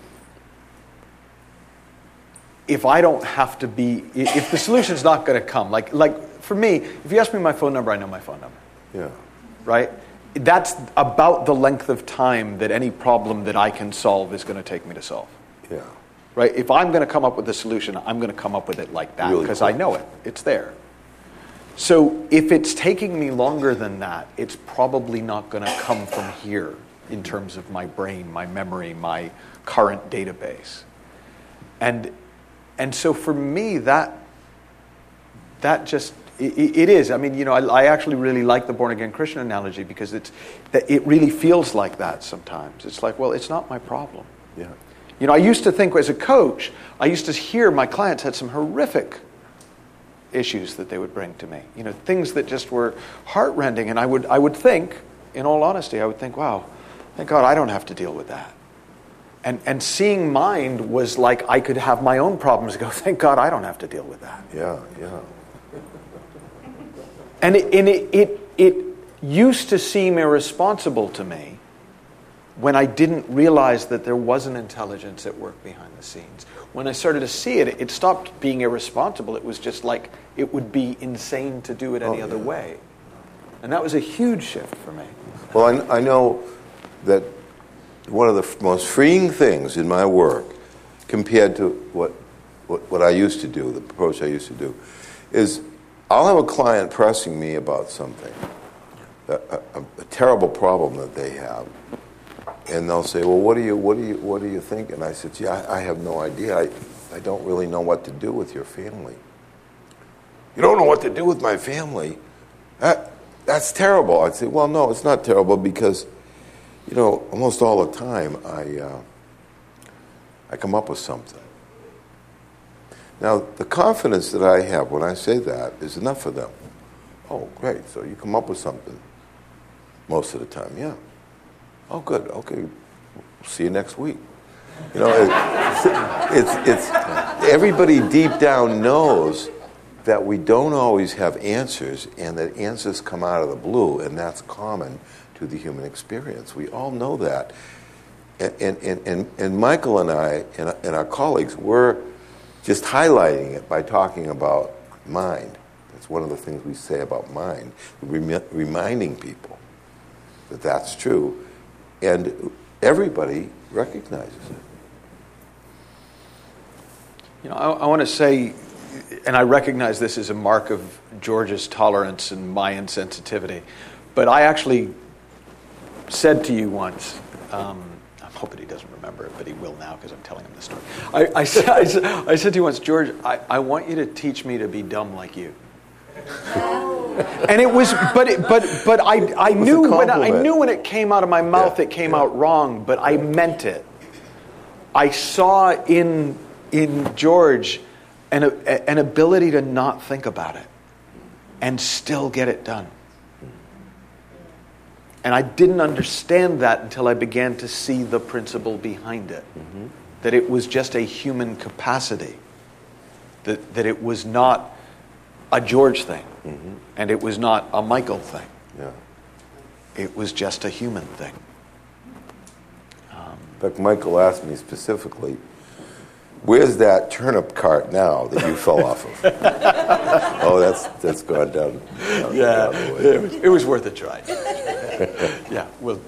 if I don't have to be, if the solution's not going to come, like like for me, if you ask me my phone number, I know my phone number, Yeah. right? That's about the length of time that any problem that I can solve is going to take me to solve. Yeah. Right? If I'm going to come up with a solution, I'm going to come up with it like that Really because quick. I know it. It's there. So if it's taking me longer than that, it's probably not going to come from here in terms of my brain, my memory, my current database. And and so for me, that that just it, it is. I mean, you know, I, I actually really like the born again Christian analogy because it's that it really feels like that sometimes. It's like, well, it's not my problem. Yeah. You know, I used to think as a coach, I used to hear my clients had some horrific issues that they would bring to me. You know, things that just were heartrending, and I would I would think, in all honesty, I would think, wow, thank God I don't have to deal with that. And, and seeing mind was like I could have my own problems. Go, thank God I don't have to deal with that. Yeah, yeah. And it, and it, it, it used to seem irresponsible to me when I didn't realize that there was an intelligence at work behind the scenes. When I started to see it, it stopped being irresponsible. It was just like it would be insane to do it any oh, other yeah. way. And that was a huge shift for me. Well, I, I know that one of the f- most freeing things in my work, compared to what, what what I used to do, the approach I used to do, is I'll have a client pressing me about something, a, a, a terrible problem that they have, and they'll say, "Well, what do you what do you what do you think?" And I said, "Yeah, I, I have no idea. I I don't really know what to do with your family." "You don't know what to do with my family? That that's terrible." I'd say, "Well, no, it's not terrible because." You know, almost all the time, I uh, I come up with something. Now, the confidence that I have when I say that is enough for them. Oh, great! So you come up with something most of the time, yeah. Oh, good. Okay, see you next week. You know, it, it's it's everybody deep down knows that we don't always have answers, and that answers come out of the blue, and that's common to the human experience. We all know that. And, and, and, and Michael and I and, and our colleagues were just highlighting it by talking about mind. That's one of the things we say about mind, rem- reminding people that that's true. And everybody recognizes it. You know, I, I want to say, and I recognize this as a mark of George's tolerance and my insensitivity, but I actually said to you once, um, I'm hoping he doesn't remember it, but he will now because I'm telling him the story. I, I, said, I, said, I said to you once, George, I, I want you to teach me to be dumb like you. And it was, but it, but but I I knew when I, I knew when it came out of my mouth, yeah, it came yeah. out wrong, but I meant it. I saw in in George an an ability to not think about it and still get it done. And I didn't understand that until I began to see the principle behind it. Mm-hmm. That it was just a human capacity. That that it was not a George thing. Mm-hmm. And it was not a Michael thing. Yeah. It was just a human thing. Um, In fact, Michael asked me specifically, where's that turnip cart now that you fell off of? Oh, that's that's gone down. down yeah, down the way. It, was, it was worth a try. Yeah, well.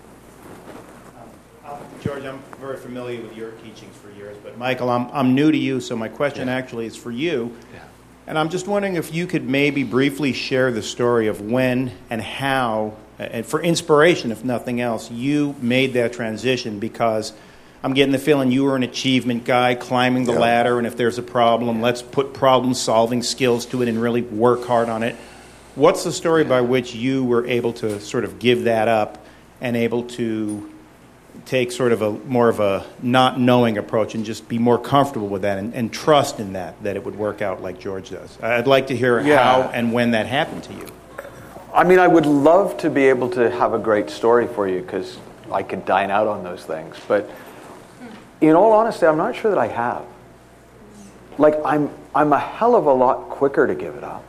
Um, George, I'm very familiar with your teachings for years, but Michael, I'm I'm new to you, so my question yeah. actually is for you. Yeah. And I'm just wondering if you could maybe briefly share the story of when and how, and for inspiration, if nothing else, you made that transition, because I'm getting the feeling you were an achievement guy, climbing the yeah. ladder, and if there's a problem, let's put problem-solving skills to it and really work hard on it. What's the story by which you were able to sort of give that up and able to take sort of a more of a not knowing approach and just be more comfortable with that and, and trust in that, that it would work out like George does? I'd like to hear yeah. how and when that happened to you. I mean, I would love to be able to have a great story for you, because I could dine out on those things. But in all honesty, I'm not sure that I have. Like, I'm I'm a hell of a lot quicker to give it up.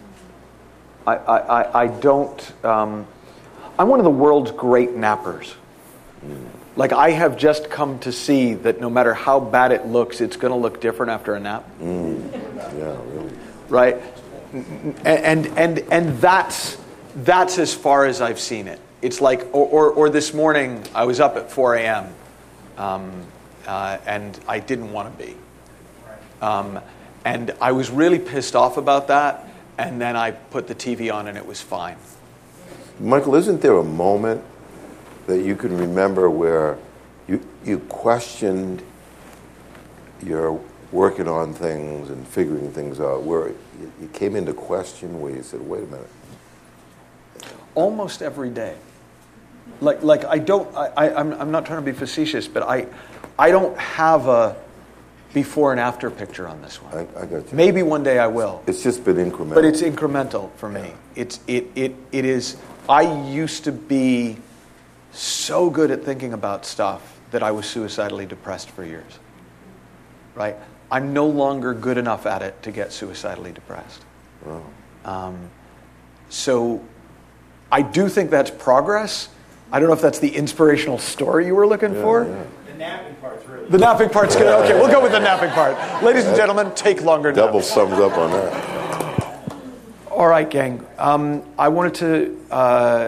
I I, I, I don't... Um, I'm one of the world's great nappers. Like, I have just come to see that no matter how bad it looks, it's going to look different after a nap. Mm. Yeah, really. Right? And and and that's that's as far as I've seen it. It's like, or or, or this morning I was up at four a.m. Um, uh, and I didn't want to be. Um, and I was really pissed off about that. And then I put the T V on and it was fine. Michael, isn't there a moment that you can remember where you you questioned your working on things and figuring things out, where you, you came into question, where you said, wait a minute? Almost every day. Like like I don't I, I I'm I'm not trying to be facetious, but I I don't have a before and after picture on this one. I, I got you. Maybe one day I will. It's just been incremental. But it's incremental for me. It's it it it is. I used to be so good at thinking about stuff that I was suicidally depressed for years. Right? I'm no longer good enough at it to get suicidally depressed. Wow. Um, so I do think that's progress. I don't know if that's the inspirational story you were looking Yeah, for. yeah. The napping part's really The napping part's good. Okay, we'll go with the napping part. Ladies and gentlemen, take longer naps. Double sums up on that. All right, gang. Um, I wanted to, uh,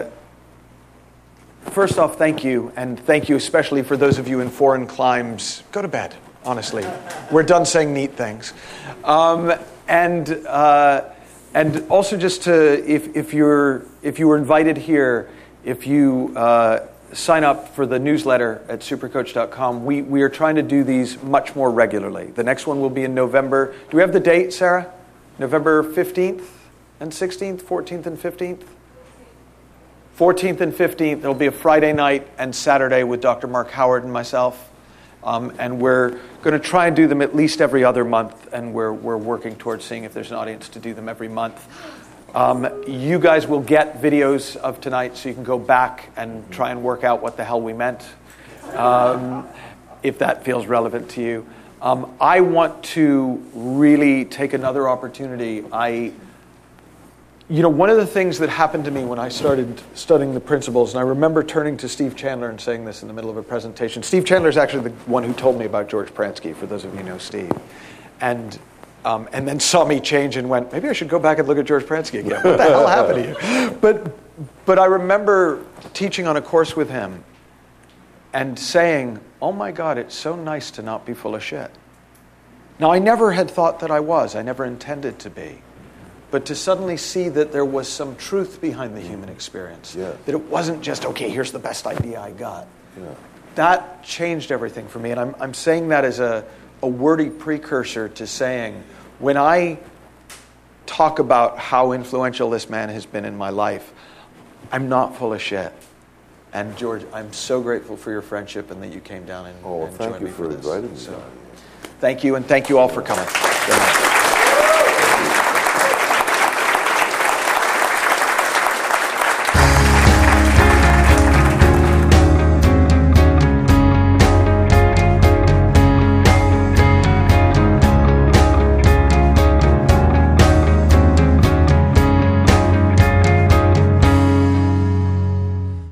first off, thank you, and thank you especially for those of you in foreign climes. Go to bed, honestly. We're done saying neat things. Um, and uh, and also just to, if, if, you're, if you were invited here, if you uh, sign up for the newsletter at supercoach dot com, we, we are trying to do these much more regularly. The next one will be in November. Do we have the date, Sarah? November fifteenth? And sixteenth, fourteenth, and fifteenth? fourteenth and fifteenth, there'll be a Friday night and Saturday with Doctor Mark Howard and myself. Um, and we're going to try and do them at least every other month, and we're, we're working towards seeing if there's an audience to do them every month. Um, you guys will get videos of tonight, so you can go back and try and work out what the hell we meant, um, if that feels relevant to you. Um, I want to really take another opportunity. I... You know, one of the things that happened to me when I started studying the principles, and I remember turning to Steve Chandler and saying this in the middle of a presentation. Steve Chandler is actually the one who told me about George Pransky, for those of you who know Steve. And um, and then saw me change and went, maybe I should go back and look at George Pransky again. What the hell happened to you? But, but I remember teaching on a course with him and saying, oh my God, it's so nice to not be full of shit. Now, I never had thought that I was. I never intended to be. But to suddenly see that there was some truth behind the human experience. Yeah. That it wasn't just, okay, here's the best idea I got. Yeah. That changed everything for me. And I'm, I'm saying that as a, a wordy precursor to saying, when I talk about how influential this man has been in my life, I'm not full of shit. And George, I'm so grateful for your friendship and that you came down and, Oh, and thank joined you me for for this. inviting me. So, thank you, and thank you all for coming. Good night.